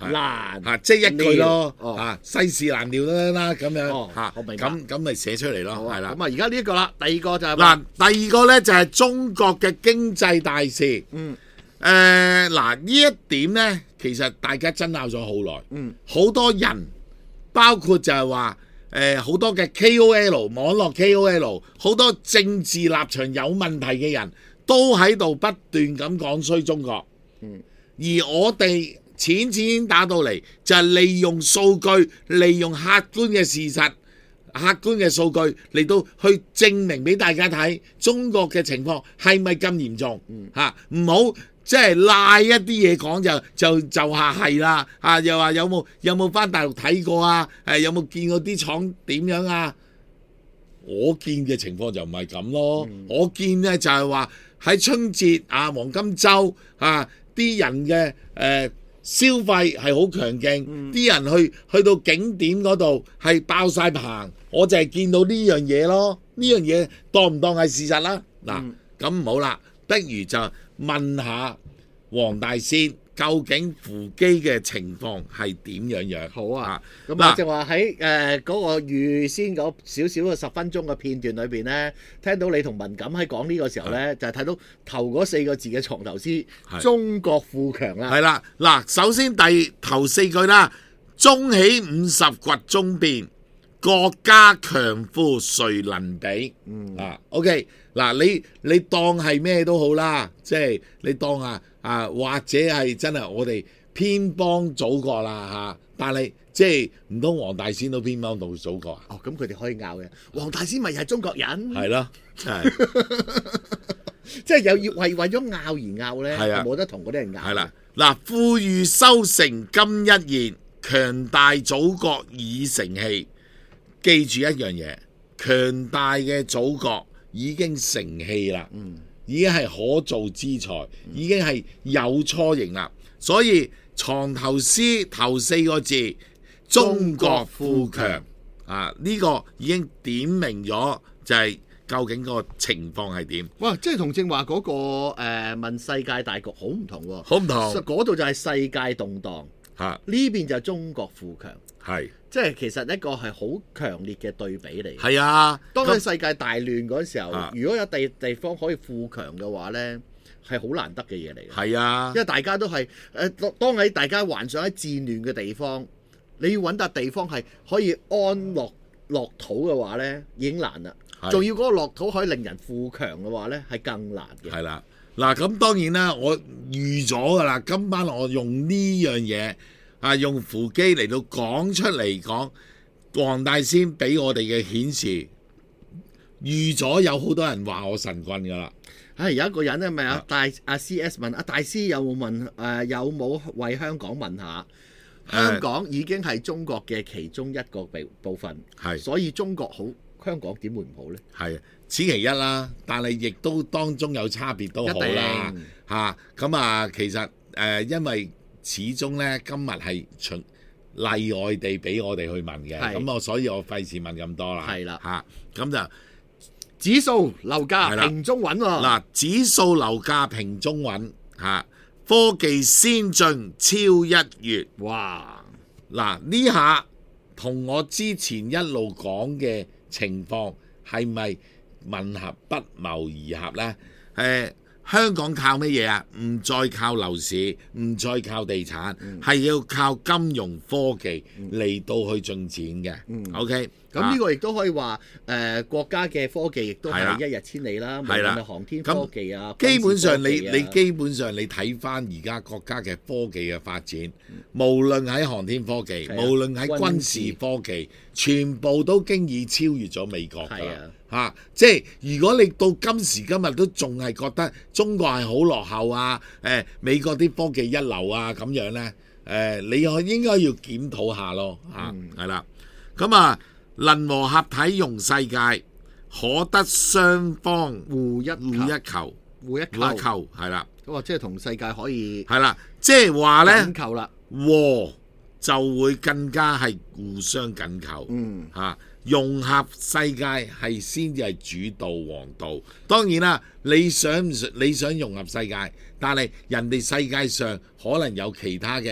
難嚇，即係一句咯哦嚇，世事難料啦咁樣哦嚇， 我明白咁咪寫出嚟咯，係啦。 咁啊，而家呢一個啦，第二個就係嗱，第二個咧就係中國嘅經濟大事。嗱呢一點咧，其實大家爭拗咗好耐。好多人包括就係話好多嘅 KOL 網絡 KOL， 好多政治立場有問題嘅人都喺度不斷咁講衰中國。而我哋錢打到嚟，就係利用數據，利用客觀嘅事實、客觀嘅數據嚟到去證明俾大家睇中國嘅情況係咪咁嚴重嚇？唔好即係賴一啲嘢講就話係啦嚇，又話有冇返大陸睇過啊？有冇見過啲廠點樣啊？我見嘅情況就唔係咁咯，我見咧就係話喺春節啊、黃金週啊，啲人嘅消費係好強勁，啲人去到景點嗰度係爆晒棚，我就係見到呢樣嘢咯。呢樣嘢當唔當係事實啦？嗱，咁唔好啦，不如就問下黃大仙，究竟扶基嘅情況係點樣？ 好啊，咁我就話喺嗰個預先嗰少少嘅10分鐘嘅片段裏邊咧，聽到你同文錦喺講呢個時候咧，就係睇到頭嗰4個字嘅藏頭詩，中國富強啦。 係啦，嗱，首先頭4句啦，中起50掘中變，國家強富誰能比？OK， 嗱，你當係咩都好啦，即係你當或者係真係我哋偏幫祖國啦嚇，但係即係唔通黃大仙都偏幫到祖國啊？ 咁佢哋可以拗嘅，黃大仙咪係中國人？ 係咯， 即係有要為咗拗而拗咧，冇得同嗰啲人拗。 係啦，嗱，富裕收成今一現，強大祖國已成器。記住一樣嘢，強大嘅祖國已經成器啦。已經係可造之材，已經係有雛形啦。所以藏頭詩頭4個字，中國富強呢個已經點明咗，就係究竟個情況係點。 哇！即係同正話嗰個問世界大局好唔同喎， 好唔同。 嗰度就係世界動盪，呢邊就係中國富強， 係即係其實一個係好強烈嘅對比嚟。 係啊， 當喺世界大亂嗰時候，如果有地方可以富強嘅話呢，係好難得嘅嘢嚟。 係啊， 因為大家都係當喺大家幻想喺戰亂嘅地方，你要揾笪地方係可以安落土嘅話呢，已經難啦。仲要嗰個落土可以令人富強嘅話呢，係更難嘅。 係啦，嗱咁當然啦，我預咗㗎啦，今晚我用呢樣嘢。用扶基嚟到講出嚟講，黃大仙俾我哋嘅顯示，預咗有好多人話我神棍㗎啦。 有一個人咧，咪阿 CS 問大師有冇問有冇為香港問下？香港已經係中國嘅其中一個部分，所以中國好，香港點會唔好呢？ 係此其一啦，但係亦都當中有差別都好啦。咁其實因為始終咧，今日係例外地俾我哋去問嘅，咁所以我費事問咁多啦。 係啦， 咁就指數樓價平中穩喎。 嗱，指數樓價平中穩科技先進超1月。 哇！ 嗱，呢下同我之前一路講嘅情況係咪吻合不謀而合呢？香港靠乜嘢啊？唔再靠樓市，唔再靠地產，係要靠金融科技嚟到去進展嘅。OK， 咁呢個亦都可以話國家嘅科技亦都係一日千里啦。無論係航天科技啊， 基本上你基本上你睇翻而家國家嘅科技嘅發展，無論喺航天科技，無論喺軍事科技，全部都經已超越咗美國㗎。即係如果你到今時今日都仲係覺得中國係好落後啊，美國啲科技一流啊咁樣呢，你應該要檢討下咯。係啦，咁能和合體融世界，可得雙方互一球，係啦。 咁即係同世界可以係啦，即係話呢， 緊扣啦， 和就會更加係互相緊扣。融合世界係先至係主導王道。當然啦，你想融合世界，但係人哋世界上可能有其他嘅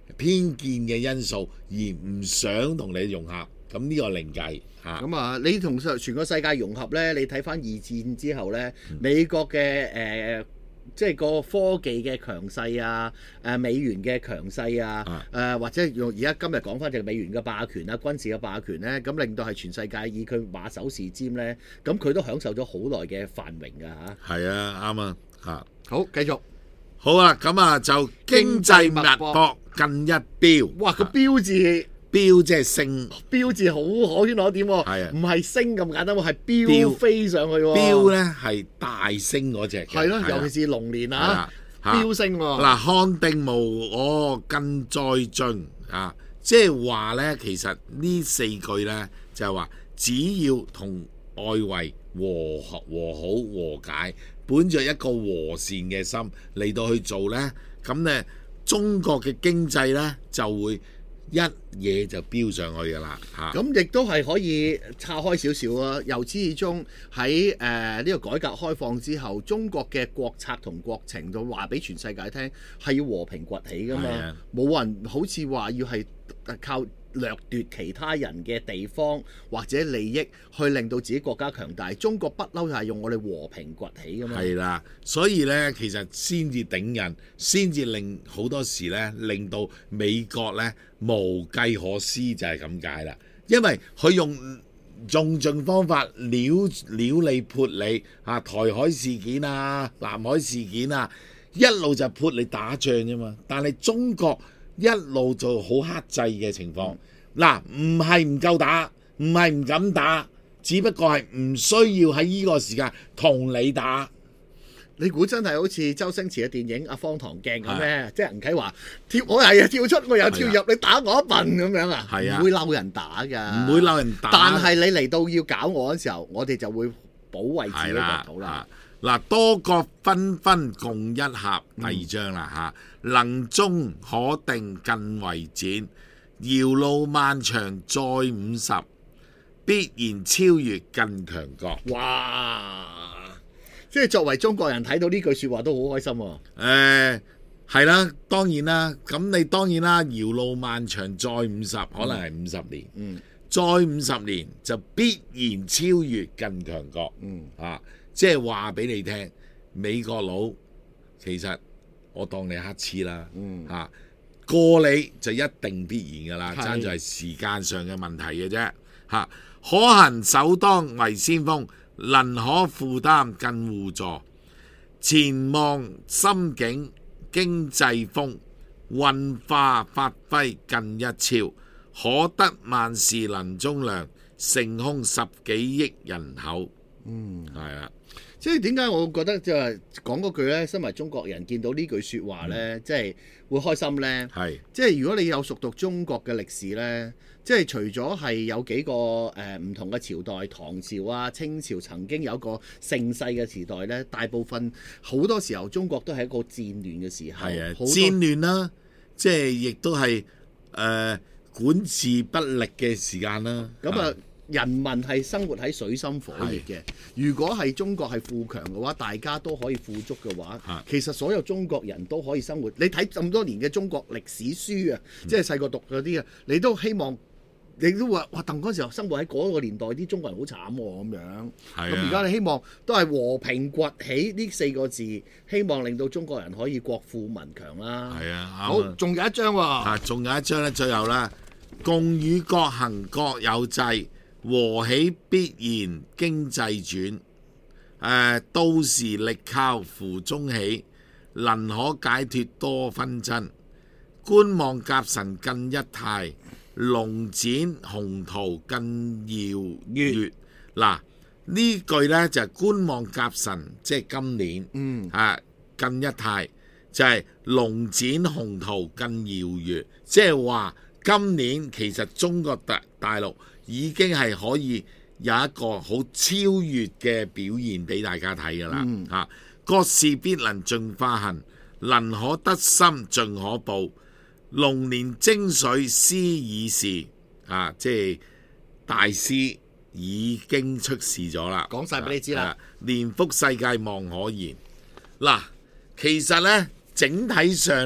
偏見嘅因素而唔想同你融合，咁呢個另計嚇。 咁啊，你同全個世界融合呢，你睇翻二戰之後呢，美國嘅即係個科技嘅強勢啊，美元嘅強勢啊，或者用而家今日講翻就係美元嘅霸權啊，軍事嘅霸權呢，咁令到係全世界以佢馬首是瞻呢，咁佢都享受咗好耐嘅繁榮㗎嚇。 係啊，啱啊嚇。 好，繼續。 好啊，咁啊就經濟脈搏近一標。 哇，個標字標即係升， 標字好可圈可點喎。 係啊， 唔係升咁簡單喎，係標飛上去喎。 標咧係大升嗰隻嘅。 係咯，尤其是龍年啊，標升喎。 嗱，看定無我更再進啊，即係話咧，其實呢四句咧就係話，只要同外圍和好和解，本着一個和善嘅心嚟到去做呢，咁呢中國嘅經濟呢就會一嘢就飆上去㗎啦嚇。 咁亦都係可以岔開少少啊。由始至終喺呢個改革開放之後，中國嘅國策同國情就話俾全世界聽係要和平崛起㗎嘛，冇人好似話要係靠掠奪其他人嘅地方或者利益去令到自己國家強大。中國不嬲就係用我哋和平崛起㗎嘛。係啦，所以呢，其實先至頂人，先至令好多時呢，令到美國呢無計可施，就係咁解啦。因為佢用盡方法撩你潑你啊，台海事件啊、南海事件啊，一路就潑你打仗啫嘛。但係中國一路做好克制嘅情況，嗱，唔係唔夠打，唔係唔敢打，只不過係唔需要喺呢個時間同你打。 你估真係好似周星馳嘅電影《阿方唐鏡》咁咩？即係吳啟華我係啊跳出，我又跳入，你打我一笨咁樣啊？唔會嬲人打㗎， 唔會嬲人打。 但係你嚟到要搞我嘅時候，我哋就會保衞自己國土啦。 嗱，多國紛紛共一合，第二章啦嚇，能終可定更為戰，遙路漫長再50，必然超越更強國。 哇！即係作為中國人睇到呢句説話都好開心喎。 係啦，當然啦，咁你當然啦，遙路漫長再50，可能係50年，再50年就必然超越更強國。即係話俾你聽，美國佬其實我當你黑痴啦，過你就一定必然噶啦，爭在係時間上嘅問題嘅啫。可行首當為先鋒，能可負擔更互助，前望心境經濟風，運化發揮更一超，可得萬事能中量，成空10幾億人口。係啦。 即係點解我覺得就係講嗰句咧，身為中國人見到呢句説話咧，即係會開心咧。係，即係如果你有熟讀中國嘅歷史咧，即係除咗係有幾個唔同嘅朝代，唐朝啊、清朝曾經有一個盛世嘅時代咧，大部分好多時候中國都係一個戰亂嘅時候。係啊， 戰亂啦，即係亦都係管治不力嘅時間啦。 咁啊。人民係生活喺水深火熱嘅。如果係中國係富強嘅話，大家都可以富足嘅話，其實所有中國人都可以生活。你睇咁多年嘅中國歷史書啊，即係細個讀嗰啲啊，你都希望，你都話哇，鄧嗰時候生活喺嗰個年代，啲中國人好慘喎咁樣。咁而家你希望都係和平崛起呢4個字，希望令到中國人可以國富民強啦。 係啊， 好，仲有一章喎。 仲有一章咧，最後啦，共與國行各有制。和起必然經濟轉，到時力靠扶中起，能可解脫多紛爭。觀望甲辰更一態，龍展宏圖更耀月。嗱，呢句呢就係觀望甲辰，即係今年，更一態就係龍展宏圖更耀月，即係話今年其實中國大陸已經係可以有一個好超越嘅表現俾大家睇㗎啦。國事必能盡化行，能可得心盡可報。龍年精髓師已示，即係大師已經出示咗啦， 講晒俾你知啦。 年福世界望可言。嗱，其實呢，整體上呢，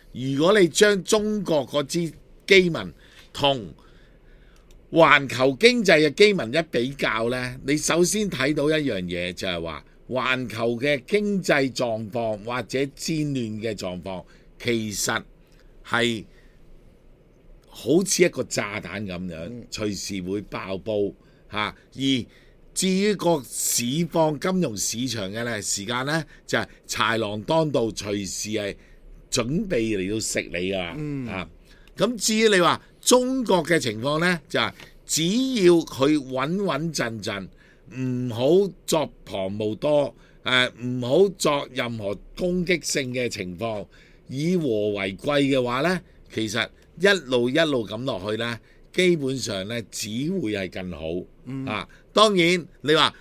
如果你將中國嗰支基民同環球經濟嘅基民一比較呢，你首先睇到一樣嘢就係話，環球嘅經濟狀況或者戰亂嘅狀況，其實係好似一個炸彈咁樣，隨時會爆煲嚇。而至於個市況、金融市場嘅咧時間呢，就係豺狼當道，隨時係準備嚟到食你啊！咁至於你話中國嘅情況呢，就係只要佢穩穩陣陣，唔好作旁無多，唔好作任何攻擊性嘅情況，以和為貴嘅話呢，其實一路咁落去呢，基本上呢只會係更好。當然你話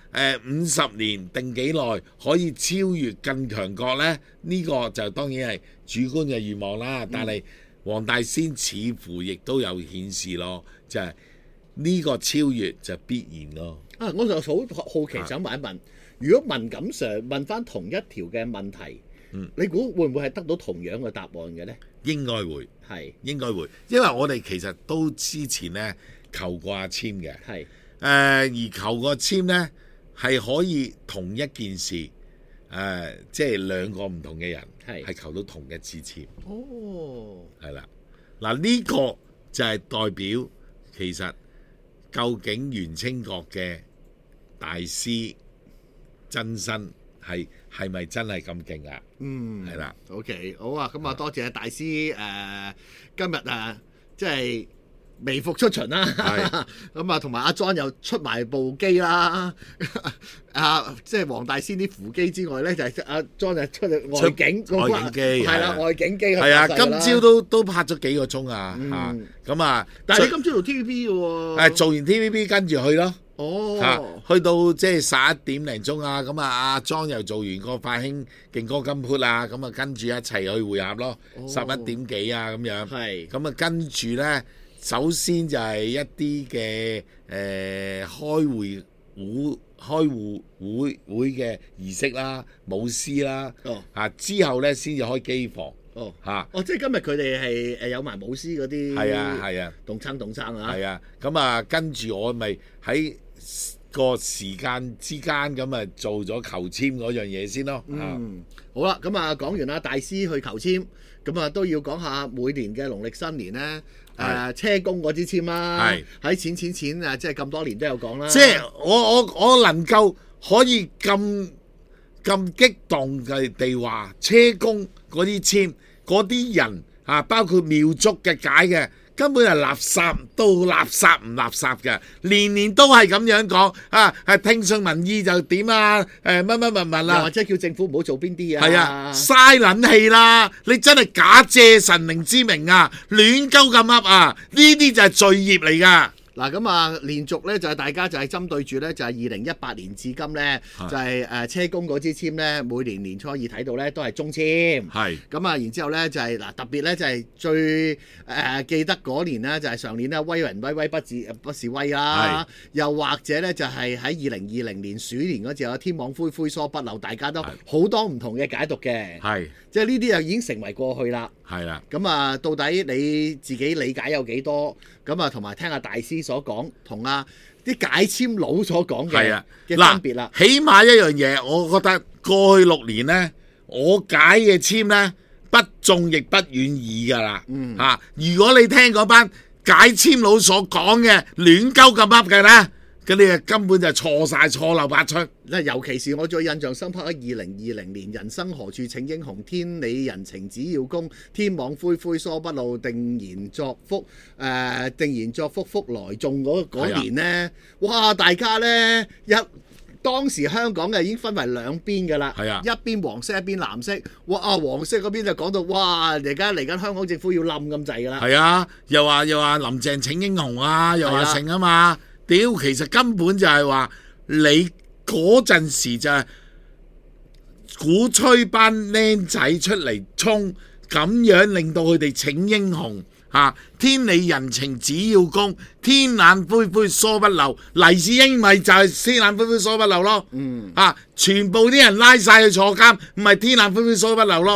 50年定幾耐可以超越更強國呢？呢個就當然係主觀嘅願望啦。但係黃大仙似乎亦都有顯示咯，就係呢個超越就必然咯。 我就好奇想問一問，如果文錦上問翻同一條嘅問題，你估會唔會係得到同樣嘅答案嘅呢？ 應該會，應該會，因為我哋其實都之前呢求過阿簽嘅，而求個簽呢係可以同一件事，即係兩個唔同嘅人係求到同一支簽。係啦，嗱呢個就係代表其實究竟元清國嘅大師真身係咪真係咁勁啊？係啦。 OK， 好啊，咁啊多謝大師今日即係微服出巡啦，咁啊同埋阿莊又出埋部機啦，即係黃大仙啲扶機之外咧，就係阿莊就出嚟外景機，係啦，外景機係啊， 今朝都拍咗幾個鐘啊，咁啊， 但係你今朝做 TVB 嘅喎， 做完 TVB 跟住去咯，去到即係11點零鐘啊，咁啊阿莊又做完個快興勁歌金曲啊，咁啊跟住一齊去會合咯，11點幾啊咁樣，咁啊跟住咧。首先就係一啲嘅開會嘅儀式啦、舞獅啦，之後咧先至開機房。 即係今日佢哋係有埋舞獅嗰啲， 係啊， 動撐啊， 係啊，咁啊跟住我咪喺個時間之間咁啊做咗求簽嗰樣嘢先咯。 好啦，咁啊講完啦，大師去求簽，咁啊都要講下每年嘅農曆新年咧。車公嗰支簽啦，喺錢即係咁多年都有講啦。即係我能夠可以咁激動嘅地話，車公嗰啲簽嗰啲人包括廟祝嘅解嘅，根本係垃圾到垃圾唔垃圾嘅，年都係咁樣講係聽信民意就點啊？乜啦， 或者叫政府唔好做邊啲啊？ 係啊，嘥撚氣啦！你真係假借神明之名啊，亂鳩咁噏啊！呢啲就係罪孽嚟㗎。 嗱咁啊，連續咧就係大家就係針對住咧就係2018年至今咧就係車公嗰支簽咧，每年年初二睇到咧都係中簽。咁啊，然之後咧就係特別咧就係最記得嗰年咧就係上年咧威人威不是威啦，又或者咧就係喺2020年鼠年嗰時有天網恢恢疏不漏，大家都好多唔同嘅解讀嘅。即係呢啲又已經成為過去啦。咁啊，到底你自己理解有幾多？咁啊，同埋聽下大師所講，同啲解簽佬所講嘅分別啦。 起碼一樣嘢，我覺得過去6年呢，我解嘅簽呢，不中亦不遠矣㗎啦。如果你聽嗰班解簽佬所講嘅亂鳩咁噏嘅呢，咁你根本就錯晒，錯漏百出。 尤其是我最印象深刻喺2020年，人生何處請英雄，天理人情只要公，天網恢恢疏不漏，定然作福，福來眾嗰年呢，哇！大家呢，當時香港嘅已經分為兩邊㗎啦，一邊黃色，一邊藍色。哇！黃色嗰邊就講到哇，而家嚟緊香港政府要冧咁滯㗎啦。 又話林鄭請英雄啊，又話成啊嘛。屌，其實根本就係話你嗰陣時就係鼓吹班僆仔出嚟衝，咁樣令到佢哋請英雄天理人情只要公，天眼恢恢疏不漏。黎智英咪就係天眼恢恢疏不漏咯。全部啲人拉晒去坐監，唔係天眼恢恢疏不漏咯。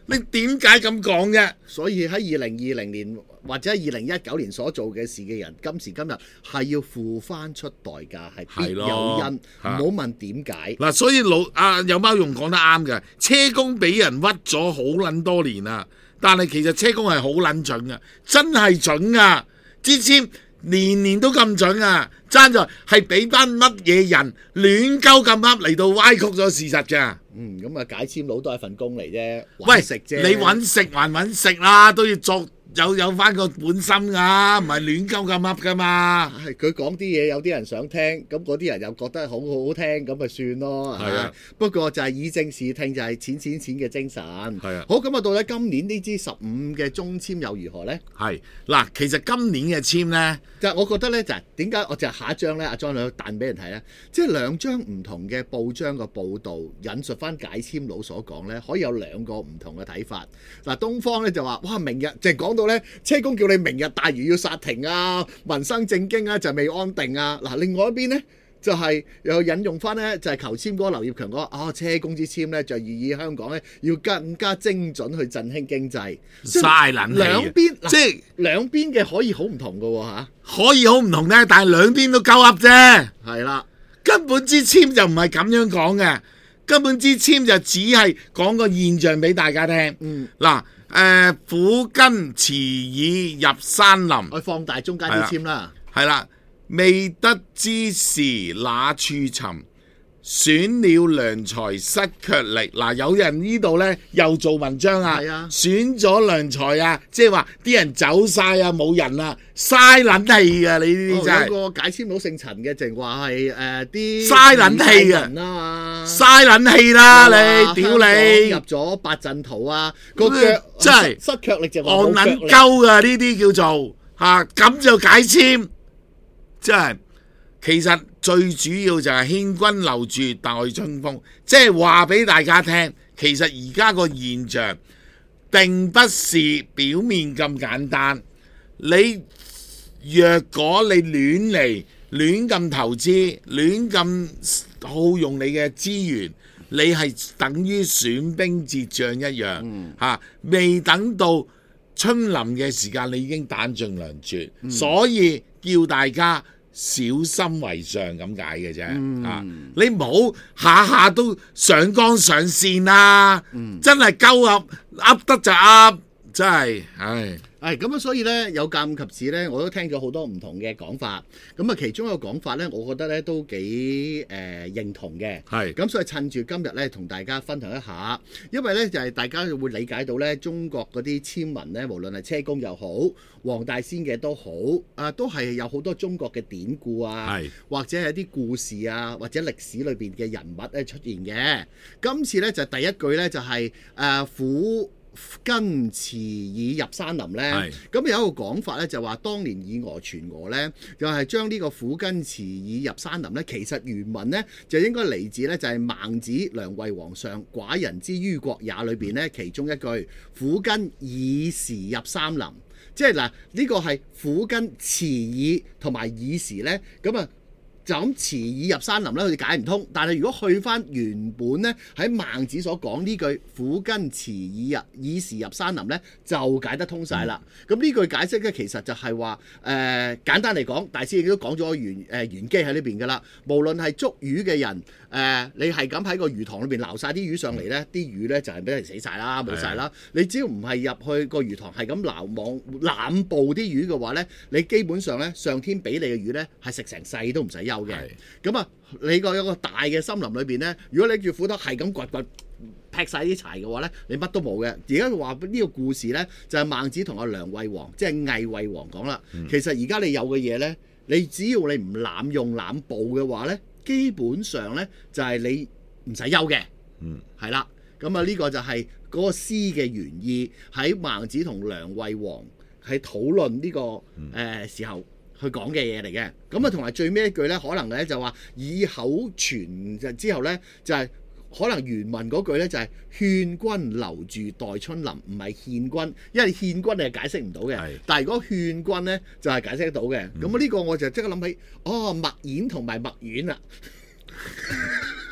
你點解咁講啫？ 所以喺2020年或者2019年所做嘅事嘅人，今時今日係要付翻出代價，係必有因，唔好問點解。 嗱，所以有貓用講得啱嘅，車公俾人屈咗好撚多年啦，但係其實車公係好撚準嘅，真係準啊！支簽年年都咁準啊，爭在係俾班乜嘢人亂鳩咁噏嚟到歪曲咗事實㗎。 咁啊解簽佬都係份工嚟啫， 喂， 食啫。 你揾食還揾食啦，都要作有翻個本心㗎，唔係亂鳩咁噏㗎嘛。 係佢講啲嘢，有啲人想聽，咁嗰啲人又覺得好好聽，咁咪算咯。係啊，不過就係以正視聽，就係錢嘅精神。係啊。好，咁啊到底今年呢支15嘅中簽又如何呢？ 係嗱，其實今年嘅簽呢， 就我覺得呢，就係點解我就下一張呢，阿莊兩彈俾人睇呢，即係兩張唔同嘅報章嘅報導，引述翻解簽佬所講呢，可以有兩個唔同嘅睇法。嗱，東方呢就話：哇，明日就係講到呢，車公叫你明日大嶼要殺停啊，民生正經啊，就未安定啊。嗱，另外一邊呢，就係又引用翻呢，就係求簽嗰個劉業強講車公之簽呢，就寓意香港呢要更加精準去振興經濟。 嘥撚氣， 兩邊即係兩邊嘅可以好唔同嘅喎嚇， 可以好唔同咧，但係兩邊都鳩噏啫。 係啦， 根本支簽就唔係咁樣講嘅，根本支簽就只係講個現象俾大家聽。嗱，虎根遲已入山林， 我放大中間啲簽啦。 係啦，未得之時那處尋，選了良才失卻力。嗱，有人呢度呢又做文章啊，選咗良才啊，即係話啲人走晒啊，冇人啊，嘥撚氣啊！你呢啲真係有個解簽佬姓陳嘅，淨話係啲嘥撚氣啊嘛，嘥撚氣啦你，屌你！ 入咗8陣圖啊，個腳真係失卻力就話戇撚鳩啊！呢啲叫做咁就解簽，真係。其實最主要就係牽君留住待春風，即係話俾大家聽，其實而家個現象並不是表面咁簡單。你若果你亂嚟亂咁投資，亂咁耗用你嘅資源，你係等於損兵折將一樣。未等到春臨嘅時間，你已經彈盡糧絕。所以叫大家小心為上咁解嘅啫。你唔好下下都上綱上線啦。真係鳩噏得就噏，真係咁啊，所以咧有鑑及此咧，我都聽咗好多唔同嘅講法。咁啊，其中一個講法咧，我覺得咧都幾認同嘅。咁所以趁住今日咧，同大家分享一下，因為咧就係大家會理解到咧，中國嗰啲簽文咧，無論係車公又好，黃大仙嘅都好，都係有好多中國嘅典故啊，或者係一啲故事啊，或者歷史裏邊嘅人物咧出現嘅。今次咧就第一句咧就係虎根遲已入山林呢。咁有一個講法呢，就話當年以訛傳訛呢，就係將呢個虎根遲已入山林呢，其實原文呢，就應該嚟自呢，就係孟子梁惠王上寡人之於國也裏邊呢，其中一句虎根已時入山林，即係嗱呢個係虎根遲已同埋已時呢。咁啊。就咁遲已入山林咧，佢哋解唔通。但係如果去翻原本咧，喺孟子所講呢句虎根遲已時入山林咧，就解得通晒啦。咁呢句解釋咧，其實就係話簡單嚟講，大師亦都講咗玄機喺呢邊㗎啦。無論係捉魚嘅人，你係咁喺個魚塘裏邊撈晒啲魚上嚟咧，啲魚咧就係俾人死晒啦，冇晒啦。你只要唔係入去個魚塘係咁撈網濫捕啲魚嘅話咧，你基本上咧上天俾你嘅魚咧係食成世都唔使休嘅。咁啊，你個有個大嘅森林裏邊咧，如果你住斧頭係咁掘劈晒啲柴嘅話咧，你乜都冇嘅。而家話呢個故事咧，就係孟子同阿梁惠王，即係魏惠王講啦。其實而家你有嘅嘢咧，你只要你唔濫用濫捕嘅話咧，基本上咧就係你唔使休嘅。係啦。咁啊，呢個就係嗰個詩嘅原意，喺孟子同梁惠王喺討論呢個時候去講嘅嘢嚟嘅。咁啊，同埋最尾一句咧，可能咧就話以口傳之後咧，就係可能原文嗰句咧就係勸君留住待春臨，唔係獻君，因為獻君你係解釋唔到嘅。但係如果勸君咧就係解釋得到嘅。咁啊，呢個我就即刻諗起，墨硯同埋墨丸啦。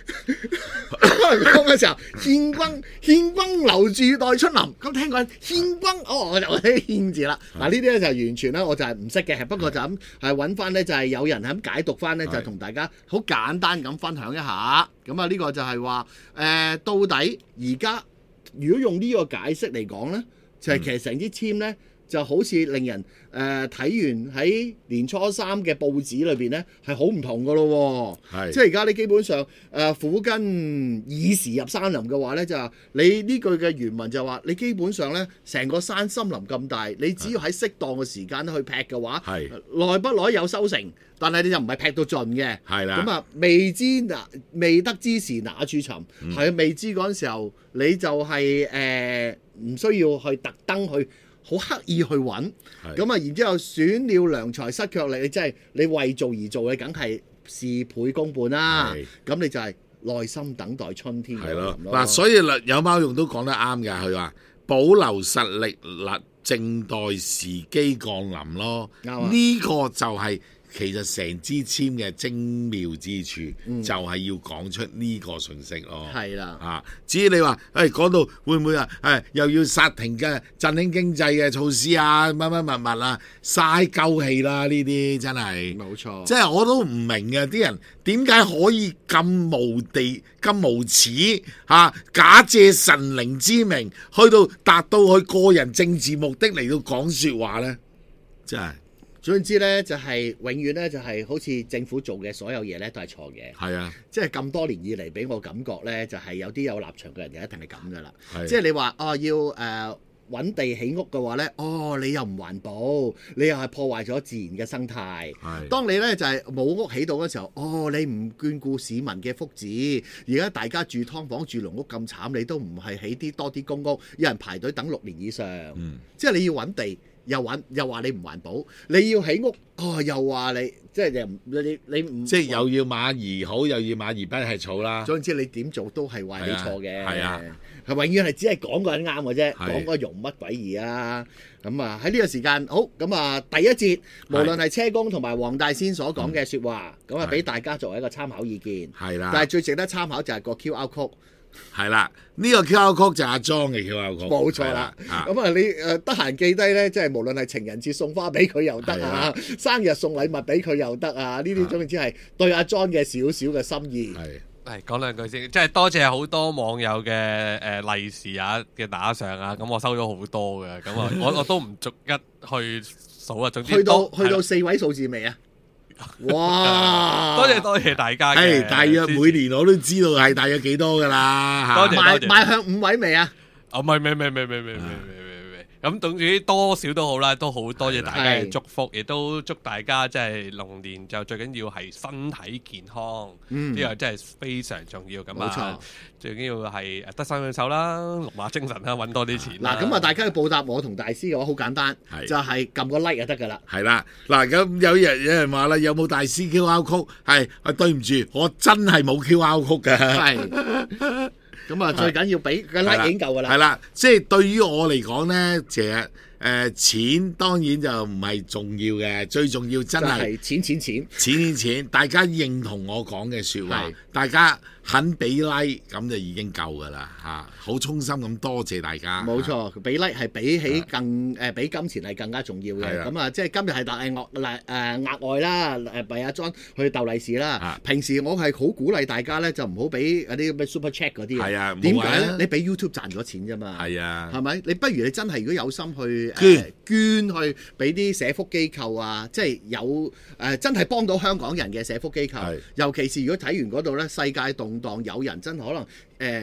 講嘅時候，獻君留住待春臨。咁聽講獻君，我就睇獻字啦。嗱呢啲咧就完全咧，我就係唔識嘅，不過就咁係揾翻咧，就係有人係咁解讀翻咧，就同大家好簡單咁分享一下。咁啊呢個就係話到底而家如果用呢個解釋嚟講咧，就係其實成支簽咧。就好似令人睇完喺年初三嘅報紙裏邊咧，係好唔同噶咯喎。即係而家你基本上苦根以時入山林嘅話咧，就話你呢句嘅原文就話你基本上咧成個山森林咁大，你只要喺適當嘅時間去劈嘅話，耐不耐有收成，但係你就唔係劈到盡嘅。咁啊未得之時哪處尋？係未知嗰陣時候，你就係唔需要去特登去。好刻意去揾，咁啊，然之後選了良才失卻力，你真係你為做而做，你梗係事倍功半啦。咁你就係耐心等待春天嘅咯。 嗱，所以有貓用都講得啱㗎，佢話保留實力，靜待時機降臨咯。呢個就係其實成支簽嘅精妙之處，就係要講出呢個信息咯。至於你話講到會唔會又要殺停嘅振興經濟嘅措施啊，乜物啊，嘥鳩氣啦！呢啲真係冇錯， 即係我都唔明嘅，啲人點解可以咁無恥假借神靈之名，去到達到佢個人政治目的嚟到講説話呢？真係。 總之咧，就係永遠咧，就係好似政府做嘅所有嘢咧，都係錯嘅。即係咁多年以嚟，俾我感覺咧，就係有啲有立場嘅人就一定係咁噶啦。即係你話要揾地起屋嘅話咧，你又唔環保，你又係破壞咗自然嘅生態。當你咧就係冇屋起到嘅時候，你唔眷顧市民嘅福祉。而家大家住劏房、住籠屋咁慘，你都唔係起多啲公屋，有人排隊等6年以上。即係你要揾地。又話你唔環保，你要起屋，又話你即係你唔即係又要馬兒好，又要馬兒不吃草啦。 總之你點做都係話你錯嘅，係永遠係只係講個人啱嘅啫，講個容乜鬼義啊！咁啊喺呢個時間好咁啊，第一節無論係車公同埋黃大仙所講嘅説話，咁俾大家作為一個參考意見。但係最值得參考就係個 QR code。 呢個 QR code 就係阿莊嘅 QR code， 冇錯啦。咁啊，你得閒記低咧，即係無論係情人節送花俾佢又得啊，生日送禮物俾佢又得啊，呢啲總之係對阿莊嘅少少嘅心意。 講兩句先，即係多謝好多網友嘅利是啊嘅打賞啊，咁我收咗好多嘅，咁啊我都唔逐一去數啊，總之去到 4位數字未啊？哇！ 多謝大家嘅， 大約每年我都知道係大約幾多㗎啦。 邁向5位未啊？ 未。咁總之多少都好啦，都好多謝大家嘅祝福，亦都祝大家即係龍年就最緊要係身體健康，呢個真係非常重要咁啊！冇錯，最緊要係得心應手啦，龍馬精神啦，揾多啲錢。 嗱，咁啊，大家去報答我同大師嘅話好簡單，就係撳個 like 就得㗎啦。 係啦，嗱咁有人話啦，有冇大師 QR code？係對唔住，我真係冇 QR code 㗎。 咁啊，最緊要俾個 like 已經夠㗎啦。 係啦，即係對於我嚟講咧，其實錢當然就唔係重要嘅，最重要真係錢。大家認同我講嘅説話，大家肯俾 like 咁就已經夠㗎啦嚇，好衷心咁多謝大家。 冇錯，俾 like 係比起比金錢係更加重要嘅。咁啊，即係今日係額外啦，為阿莊去鬥利是啦。平時我係好鼓勵大家咧，就唔好俾嗰啲咩 super chat 嗰啲。點解咧？你俾 YouTube 賺咗錢啫嘛。係咪？你不如你真係如果有心去捐去俾啲社福機構啊，即係有真係幫到香港人嘅社福機構。尤其是如果睇完嗰度咧，世界動盪，有人真可能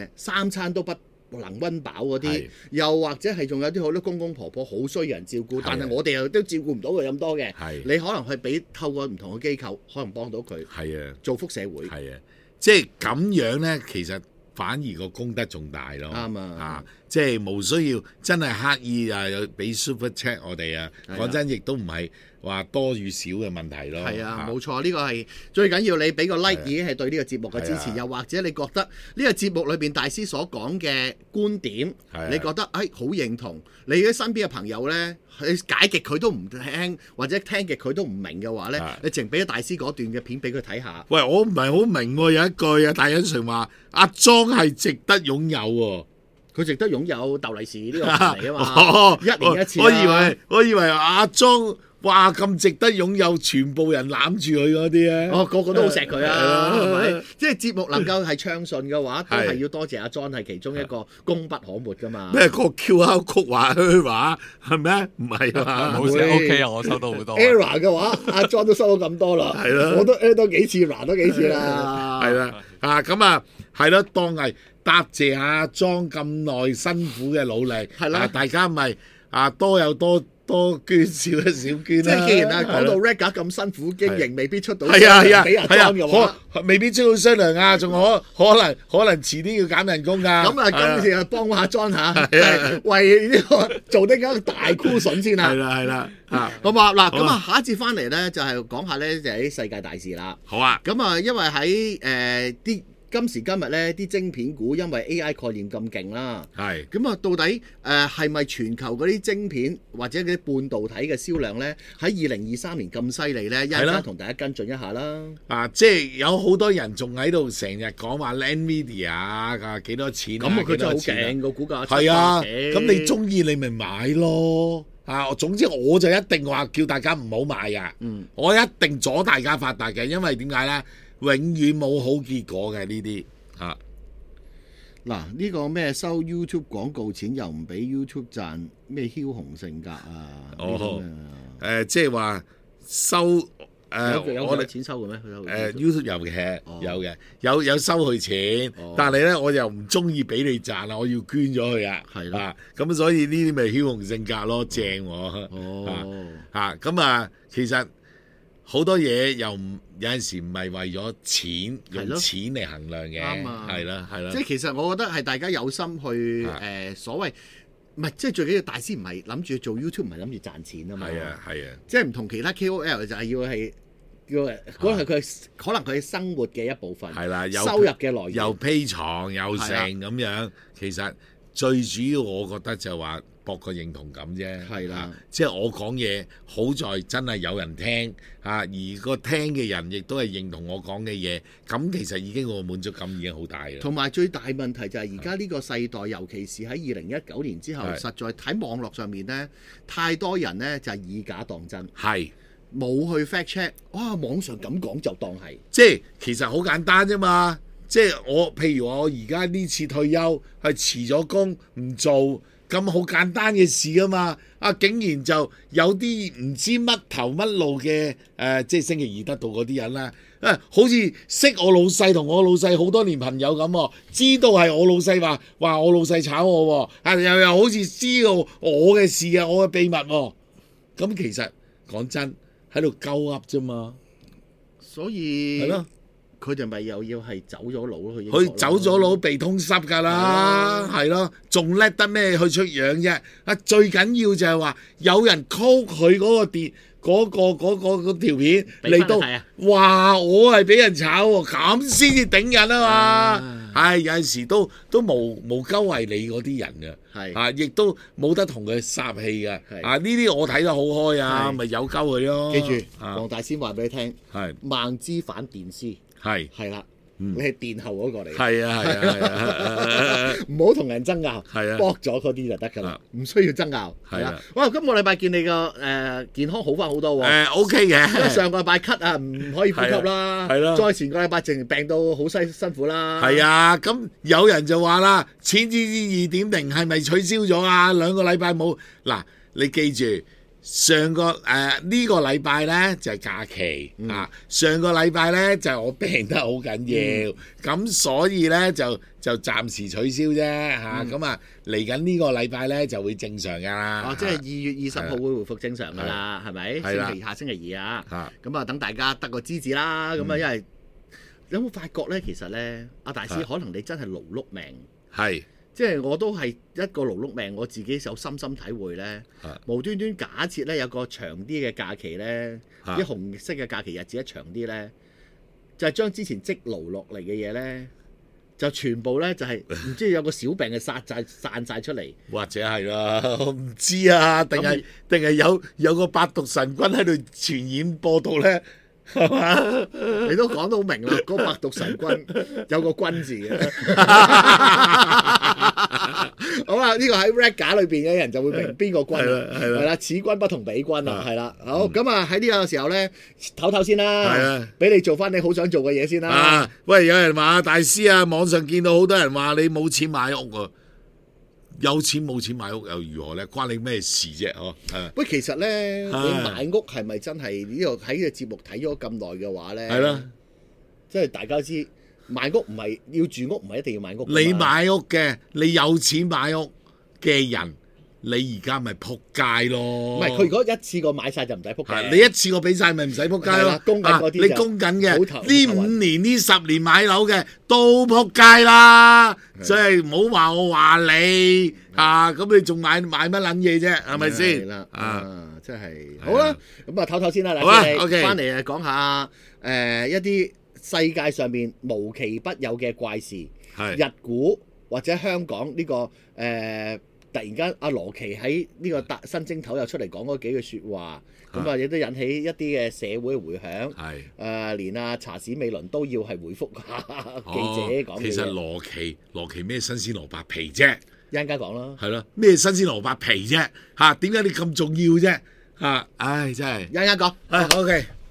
3餐都不能溫飽嗰啲，又或者係仲有啲好多公公婆婆好需要人照顧，但係我哋又都照顧唔到佢咁多嘅。你可能去透過唔同嘅機構，可能幫到佢。造福社會。即係咁樣咧，其實反而個功德仲大咯。 啱啊！ 即係冇需要真係刻意有俾 super chat 我哋啊。講真，亦都唔係話多與少嘅問題咯。 係啊，冇錯，呢個係最緊要。你俾個 like 已經係對呢個節目嘅支持，又或者你覺得呢個節目裏邊大師所講嘅觀點，你覺得好認同，你嘅身邊嘅朋友呢，你解極佢都唔聽，或者聽極佢都唔明嘅話呢，你淨俾咗大師嗰段嘅片俾佢睇下。 喂，我唔係好明喎，有一句啊，大隱常話阿莊係值得擁有喎。 佢值得擁有逗利是呢個嚟啊嘛，一年一次。 我以為阿莊哇咁值得擁有，全部人攬住佢嗰啲啊！ 個個都好錫佢啊，係咪？即係節目能夠係暢順嘅話，都係要多謝阿 John 係其中一個功不可沒噶嘛。 咩個 QR 曲話虛話係咩？唔係啊嘛， 冇事 OK 啊，我收到好多。 Error 嘅話，阿 John 都收到咁多啦，係咯，我都 error 多幾次，run 多幾次啦， 係啦，咁啊，係咯，當係答謝阿莊咁耐辛苦嘅努力，係啦，大家咪多有多捐，少有少捐啦。即係既然講到 Rega 咁辛苦經營，未必出到係啊俾阿莊嘅話， 未必出到雙糧啊，仲可能遲啲要減人工㗎。 咁啊，今次啊幫下莊嚇，為呢個做呢個大箍筍先啊。 係啦， 好嘛嗱，咁啊下一節翻嚟咧就係講下咧就係啲世界大事啦。 好啊。 咁啊，因為喺啲今時今日咧，啲晶片股因為 AI 概念咁勁啦， 係咁啊，到底係咪全球嗰啲晶片或者嗰啲半導體嘅銷量咧，喺2023年咁犀利咧？一陣間同大家跟進一下啦。 即係有好多人仲喺度成日講話 NVIDIA 啊幾多錢啊？ 咁佢真係好勁個股價。 係啊，咁你中意你咪買咯。總之我就一定話叫大家唔好買㗎。我一定阻大家發達嘅，因為點解咧？永遠冇好結果嘅呢啲嚇。 嗱，呢個咩收 YouTube 廣告錢又唔俾 YouTube 賺，咩梟雄性格啊？ 即係話收有錢收嘅咩 ？YouTube 有嘅，有嘅，有收佢錢，但係咧我又唔中意俾你賺啦，我要捐咗佢啊。係啦，咁所以呢啲咪梟雄性格咯，正喎。咁啊，其實。好多嘢又有陣時唔係為咗錢用錢嚟衡量嘅，係啦。 即係其實我覺得係大家有心去所謂唔係，即係最緊要大師唔係諗住做 YouTube，唔係諗住賺錢啊嘛。係啊，即係唔同其他 KOL 就係要嗰係佢可能佢生活嘅一部分，係啦，收入嘅來源又披床又成咁樣。其實最主要我覺得就話博個認同感啫，係啦，即係我講嘢好在真係有人聽而個聽嘅人亦都係認同我講嘅嘢，咁其實已經個滿足感已經好大啦。 同埋最大問題就係而家呢個世代，尤其是喺2019年之後，實在喺網絡上面呢，太多人呢就係以假當真，係冇去 fact check， 哇！網上咁講就當係， 即係其實好簡單啫嘛。即係譬如我而家呢次退休係辭咗工唔做。咁好簡單嘅事啊嘛！竟然就有啲唔知乜頭乜路嘅即係星期二得到嗰啲人啦，好似識我老細同我老細好多年朋友咁，知道係我老細話我老細炒我，又好似知道我嘅事啊，我嘅秘密喎。咁其實講真喺度鳩噏啫嘛， 所以係咯。 佢哋咪又要係走咗佬咯？ 佢走咗佬被通緝㗎啦，係咯，仲叻得咩去出樣啫？最緊要就係話有人 call 佢嗰個電嗰條片嚟到，哇！我係俾人炒喎，咁先至頂人啊嘛！有陣時都無鳩為你嗰啲人嘅，亦都冇得同佢霎氣嘅。呢啲我睇得好開啊，咪有鳩佢咯。 記住，黃大仙話俾你聽，孟之反電師。係啦，你係殿後嗰個嚟， 係啊， 唔好同人爭拗，搏咗嗰啲就得㗎啦，唔需要爭拗。係啊，哇！今個禮拜見你個健康好翻好多喎 ，OK 嘅。 上個禮拜咳啊，唔可以呼吸啦，係咯。再前個禮拜淨病到好辛苦啦。係啊，咁有人就話啦，淺子2.0係咪取消咗啊？2個禮拜冇嗱，你記住。上個呢個禮拜呢就係假期上個禮拜呢就係我病得好緊要，咁所以呢就暫時取消啫咁啊嚟緊呢個禮拜呢就會正常噶啦。 即係2月20號會回復正常噶啦，係咪？下星期2啊，咁啊等大家得個知字啦。咁啊，因為有冇發覺呢？其實呢，阿大師可能你真係勞碌命， 即係我都係一個勞碌命，我自己有深深體會咧。無端端假設咧有個長啲嘅假期咧，啲紅色嘅假期日子一長啲咧，就係將之前積勞落嚟嘅嘢咧，就全部咧就係唔知有個小病嘅散晒出嚟， 或者係啦，我唔知啊，定係有個百毒神君喺度傳染播到咧。係嘛？ 你都講到明啦，嗰百毒神君有個君字嘅。好啦，呢個喺 rap 架裏邊嘅人就會明邊個君啦，係啦，此君不同彼君啦，係啦。好，咁啊喺呢個時候咧，唞唞先啦，俾你做翻你好想做嘅嘢先啦。 喂，有人話大師啊，網上見到好多人話你冇錢買屋啊。有錢冇錢買屋又如何咧？關你咩事啫？嗬， 喂，其實咧，你買屋係咪真係呢個喺呢個節目睇咗咁耐嘅話咧？ 係啦， 即係大家知買屋唔係要住屋，唔係一定要買屋。 你買屋嘅，你有錢買屋嘅人，你而家咪撲街咯。 唔係，佢如果一次過買晒就唔使撲街。 你一次過俾晒咪唔使撲街咯。 供緊嗰啲你供緊嘅呢5年呢10年買樓嘅都撲街啦。即係唔好話我話你咁你仲買乜撚嘢啫？係咪先？ 真係好啦，咁啊唞唞先啦， 好啦 ，OK，翻嚟講下一啲世界上面無奇不有嘅怪事，日股或者香港呢個突然間阿羅奇喺呢個新正頭又出嚟講嗰幾句説話，咁啊亦都引起一啲嘅社會迴響。連阿查史美倫都要係回覆下記者講嘅嘢。 其實羅奇咩新鮮蘿蔔皮啫？ 一陣間講啦。 係咯，咩新鮮蘿蔔皮啫？點解你咁重要啫？唉，真係。 一陣間講。 OK。